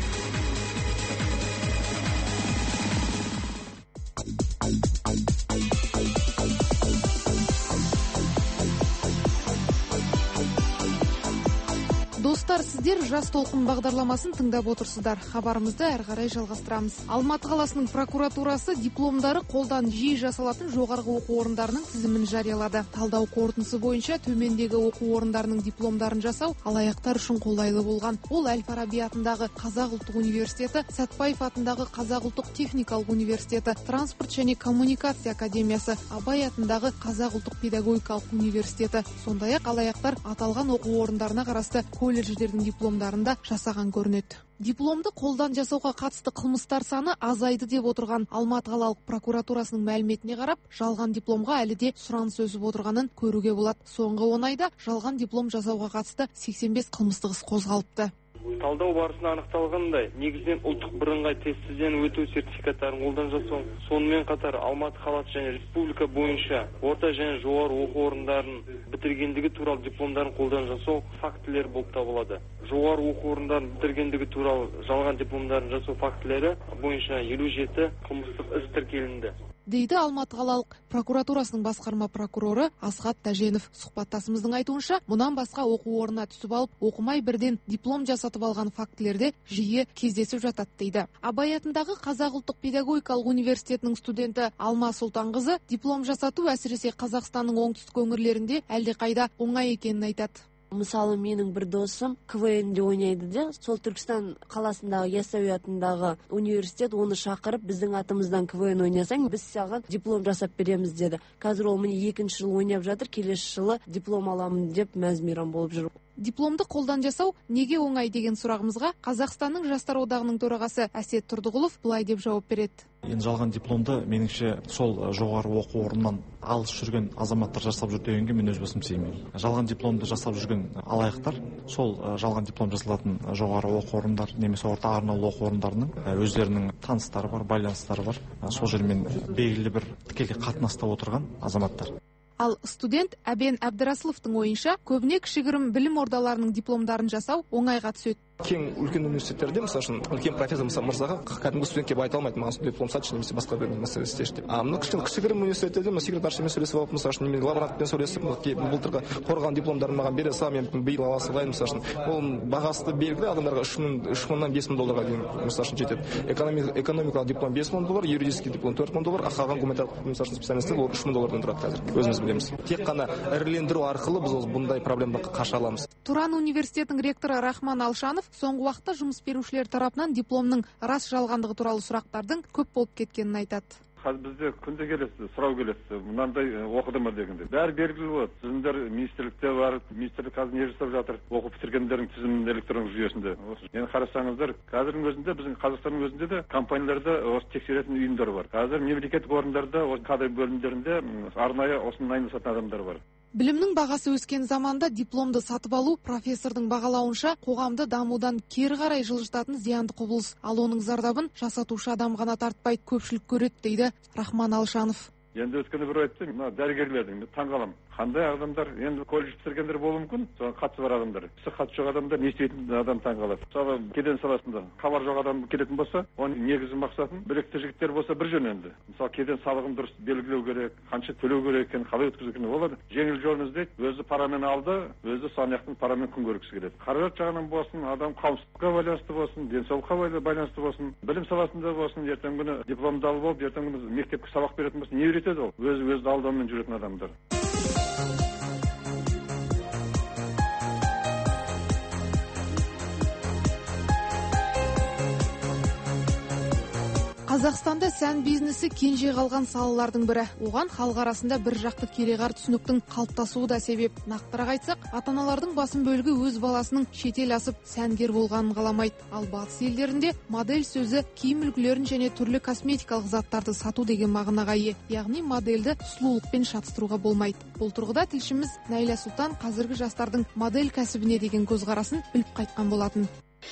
Достар, сіздер жас толқын бағдарламасын тыңдап отырсыздар. Хабарымызды әрі қарай жалғастырамыз. Алматы қаласының прокуратурасы дипломдары қолдан жиі жасалатын жоғарғы оқу орындарының тізімін жариялады. Талдау қорытындысы бойынша төмендегі оқу орындарының дипломдарын жасау алаяқтар үшін қолайлы болған. Ол Әл-Фараби атындағы Қазақ ұлттық университеті, Сәтпаев атындағы Қазақ ұлттық техникалық университеті, Транспорт және коммуникация академиясы, Абай атындағы Қазақ ұлттық педагогикалық университеті. Сондай-ақ алаяқтар аталған оқу орындарына қарасты колледждердің дипломдарында жасаған көрінеді. Дипломды қолдан жасауға қатысты қылмыстар саны азайды деп отырған Алматы қалалық прокуратурасының мәліметіне қарап, жалған дипломға әлі де сұраныс өсіп отырғанын көруге болады. Соңғы 10 айда жалған диплом жасауға қатысты 85 қылмыстық іс қозғалыпты. Талдау барысында анықталғандай, негізінен ұлттық бірыңғай тестіден өту сертификаттарын қолдан жасау, сонымен қатар Алматы қаласы және республика бойынша орта және жоғары оқу орындарын бітіргендігі туралы дипломдарын қолдан жасау фактілері болып табылады. Жоғары оқу орындарын бітіргендігі туралы жалған дипломдарын жасау фактілері бойынша 57 қылмыстық іс тіркелінді. дейді Алматы қалалық прокуратурасының басқарма прокуроры Асхат Тәженов. Сұхбаттасымыздың айтуынша, мұнан басқа оқу орнына түсіп алып, оқымай бірден диплом жасатып алған фактілерде жиі кездесіп жатады дейді. Абай атындағы Қазақ ұлттық педагогикалық университетінің студенті Алма Сұлтанқызы диплом жасату әсіресе Қазақстанның оңтүстік өңірлерінде әлдеқайда оңай екенін айтады. Мысалы, менің бір досым КВН-де ойнайды де, сол Түркістан қаласындағы Яссауи атындағы университет оны шақырып, біздің атымыздан КВН ойнасаң, біз саған диплом жасап береміз деді. Қазір ол міне 2-ші жыл ойнап жатыр, келесі жылы диплом аламын деп мәз-мейрам болып жүр. Дипломды қолдан жасау неге оңай деген сұрағымызға Қазақстанның жастар одағының төрағасы Әсет Тұрдығұлов былай деп жауап береді. Енді жалған дипломды меніңше сол жоғары оқу орнынан алыс жүрген азаматтар жасап жүр дегенге мен өз басым сенбеймін. Жалған дипломды жасап жүрген алаяқтар сол жалған диплом жасалатын жоғары оқу орындар немесе орта арнаулы оқу орындарының өздерінің таныстары бар, байланыстары бар. Сол жермен белгілі бір тікелей қатынаста отырған азаматтар. Ал студент Әбен Әбдірасыловтың ойынша, көбіне кішігірім білім ордаларының дипломдарын жасау оңайға түседі. Кең үлкен университеттерде, мысалы үшін, үлкен профессор мырзаға кәдімгі студентке айта алмайды, маған диплом сатшы немесе басқа бір мәселе істеші деп. Мына кішігірім университеттерде секретаршымен сөйлесіп алып, мысалы үшін, лаборантпен сөйлесіп, былтырғы қорғаған дипломдарын маған бере сала, мен биыл ала салайын, мысалы үшін. Ол бағасы белгілі, адамдарға 3.000-нан 5.000 долларға дейін, мысалы үшін, жетеді. Экономикалық диплом $5.000, юридический диплом $4.000, қалған гуманитарлық, мысалы үшін, специалистер ол $3.000 тұрады қазір. Өзіміз білеміз. Тек қана ірілендіру арқылы біз бұндай проблеманы қаша аламыз. Туран университетінің ректоры Рахман Алшанов соңғы уақытта жұмыс берушілер тарапынан дипломның рас жалғандығы туралы сұрақтардың көп болып кеткенін айтады. Қазір бізде күнде келесіз, сұрау келесіз, мынандай оқыды ма дегенде. Бәрі белгілі болады. Тізімдер министрлікте бар, министрлік қазір не жасап жатыр, оқып бітіргендердің тізімін электрондық жүйесінде. Енді қарасаңыздар, қазірдің өзінде біздің Қазақстанның өзінде де компанияларда осы тексеретін ұйымдар бар. Қазір мемлекеттік орындарда, осы кадр бөлімдерінде арнайы осыны айналысатын адамдар бар. Білімнің бағасы өскен заманда дипломды сатып алу профессордың бағалауынша қоғамды дамудан кері қарай жылжытатын зиянды құбылыс. Ал оның зардабын жасатушы адам ғана тартпай көпшілік көреді дейді Рахман Алшанов. Енді өткені бір айтты, мына дәрігерлердің таңғаламын. Қандай адамдар, енді колледж бітіргендер болуы мүмкін, соған қатысы бар адамдар. Қатысы жоқ адамдар не істейтін адам таңғалады. Мысалы, кеден саласында хабар жоқ адам келетін болса, оның негізгі мақсатын білікті жігіттер болса бір жөн енді. Мысалы, кеден салығын дұрыс белгілеу керек, қанша төлеу керек екенін, қалай өткізу керек болады. Жеңіл жолын іздейді, өзі парамен алды, өзі санияқтың парамен күн көргісі келеді. Қаражат жағынан болсын, адам қауіпсіздікке байланысты болсын, денсаулыққа байланысты болсын, білім саласында болсын, ертеңгі күні дипломды алып алып, ертеңгі күні мектепке сабақ беретін болса, не үйретеді ол? Өзі алдаумен жүретін адамдар. Қазақстанда сән бизнесі кенже қалған салалардың бірі. Оған халық арасында бір жақты кереғар түсініктің қалыптасуы да себеп. Нақтырақ айтсақ, ата-аналардың басым бөлігі өз баласының шетел асып сәнгер болғанын қаламайды. Ал батыс елдерінде модель сөзі киім үлгілерін және түрлі косметикалық заттарды сату деген мағынаға ие. Яғни модельді сұлулықпен шатыстыруға болмайды. Бұл тұрғыда тілшіміз Найля Сұлтан қазіргі жастардың модель кәсібіне деген көзқарасын біліп қайтқан болатын.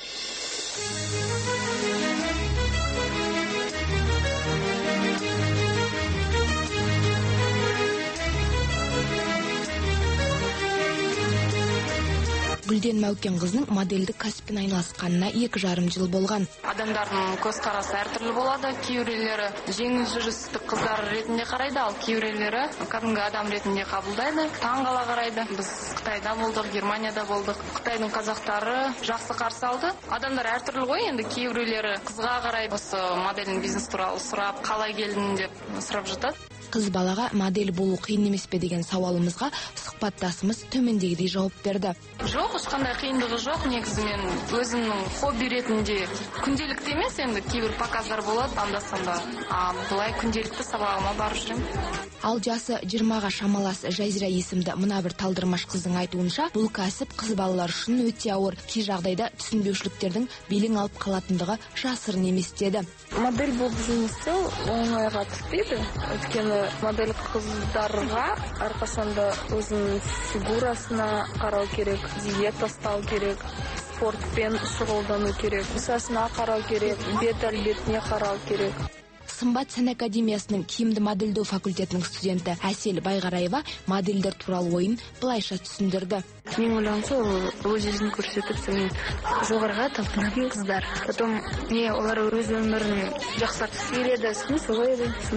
Гүлден Мәукенқызының модельдік кәсіппен айналысқанына 2,5 жыл болған. Адамдардың көзқарасы әртүрлі болады. Кейбіреулері жеңіл жүрісті қыздар ретінде қарайды, ал кейбіреулері кәдімгі адам ретінде қабылдайды. Таңғала қарайды. Біз Қытайда болдық, Германияда болдық. Қытайдың қазақтары жақсы қарсы алды. Адамдар әртүрлі ғой, енді кейбіреулері қызға қарайды. Осы модельдің бизнес туралы сұрап, қалай келдің деп сұрап жатады. Қыз балаға модель болу қиын емес пе деген сауалымызға сұхбаттасымыз төмендегідей жауап берді. Жоқ, ешқандай қиындығы жоқ. Негізі мен өзімнің хобби ретінде күнделікті емес, енді кейбір показдар болады анда-санда. Бұлай күнделікті сабағыма барып жүремін. Ал жасы 20-ға шамалас Жазира есімді мына бір талдырмаш қыздың айтуынша, бұл кәсіп қыз балалар үшін өте ауыр. Кей жағдайда түсінбеушіліктердің белең алып қалатындығы жасырын емес деді. Модель болып жұмыс істеу оңайға түспейді. Өйткені модель қыздарға әрқашанда өзінің фигурасына қарау керек, диета ұстау керек, спортпен шұғылдану керек, ұсасына қарау керек, бет әлбетіне қарау керек. Сымбат сән академиясының киімді модельдеу факультетінің студенті Әсел Байғараева модельдер туралы ойын былайша түсіндірді. Мен ойлауымша, ол өз жүзін көрсетіп, жоғарыға талпынатын қыздар. Потом олар өз өмірін жақсартқысы келеді, солай еді, сондай.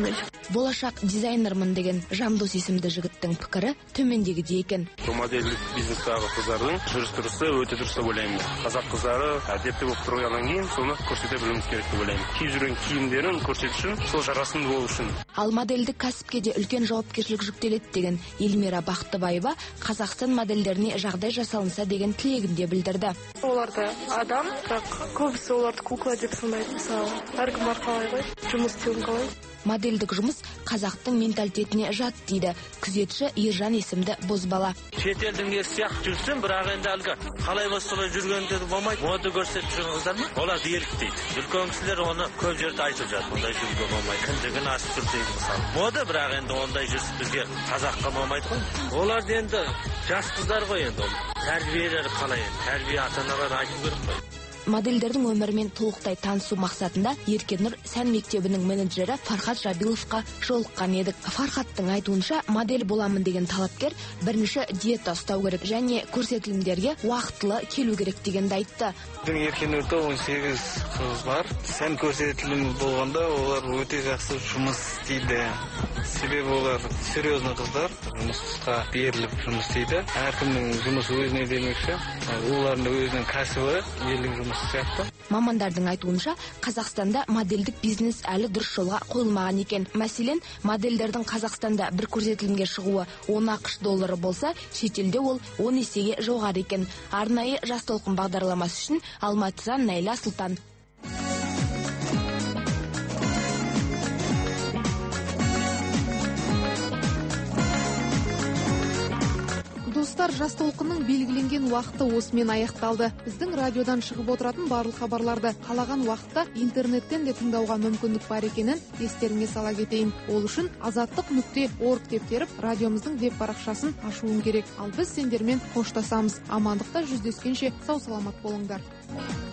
болашақ дизайнермын деген Жандос есімді жігіттің пікірі төмендегідей екен. Модельдік бизнестағы қыздардың жүріс-тұрысы өте дұрыс деп ойлаймын. Қазақ қыздары әдепті болып тұрғаннан кейін соны көрсете білуіміз керек деп ойлаймын. Киіп жүрген киімдерін көрсету үшін, сол жарасымды болу үшін. Ал модельдік кәсіпке де үлкен жауапкершілік жүктеледі деген Эльмира Бақтыбаева Қазақстан модельдеріне жағдай жасалынса деген тілегін де білдірді. Оларды адам, бірақ көбісі оларды кукла деп санайды. Мысалы, әркім қалай ғой, жұмыс істеуін қалай. Модельдік жұмыс қазақтың менталитетіне жат дейді күзетші Ержан есімді бозбала. Шетелдің сияқты жүрсем, бірақ енді әлгі қалай солай жүргенде болмайды. Мода көрсетіп жүрген қыздар ма? Олар еліктейді. Үлкен кісілер оны көп жерде айтып жатыр. Ондай жүруге болмайды. Кіндігін ашып жүр дейді мысалы. Мода, бірақ енді ондай жүріс бізге қазаққа болмайды ғой. Олар енді жас қыздар ғой енді. Тәрбиелері қалай енді? Тәрбие ата-аналар айту керек қой. Модельдердің өмірімен толықтай танысу мақсатында Еркенұр сән мектебінің менеджері Фархат Жабиловқа жолыққан едік. Фархаттың айтуынша модель боламын деген талапкер бірінші диета ұстау керек және көрсетілімдерге уақытылы келу керек дегенді айтты. Еркенұрда 18 қыз бар. Сән көрсетілімі болғанда олар өте жақсы жұмыс істейді. Себебі олар серьезный қыздар, жұмысқа беріліп жұмыс істейді. Әркімнің жұмысы өзіне демекші. Олардың өзінің кәсібі, елдің жұмысы. Мамандардың айтуынша Қазақстанда модельдік бизнес әлі дұрыс жолға қойылмаған екен. Мәселен, модельдердің Қазақстанда бір көрсетілімге шығуы 10 ақш доллары болса, шетелде ол 10 есеге жоғары екен. Арнайы жас толқын бағдарламасы үшін Алматыдан Найла Сұлтан. Достар, жас толқынның белгіленген уақыты осымен аяқталды. Біздің радиодан шығып отыратын барлық хабарларды қалаған уақытта интернеттен де тыңдауға мүмкіндік бар екенін естеріңе сала кетейін. Ол үшін azаттық.org деп теріп, радиомыздың веб парақшасын ашуың керек. Ал біз сендермен қоштасамыз. Амандықта жүздескенше сау саламат болыңдар.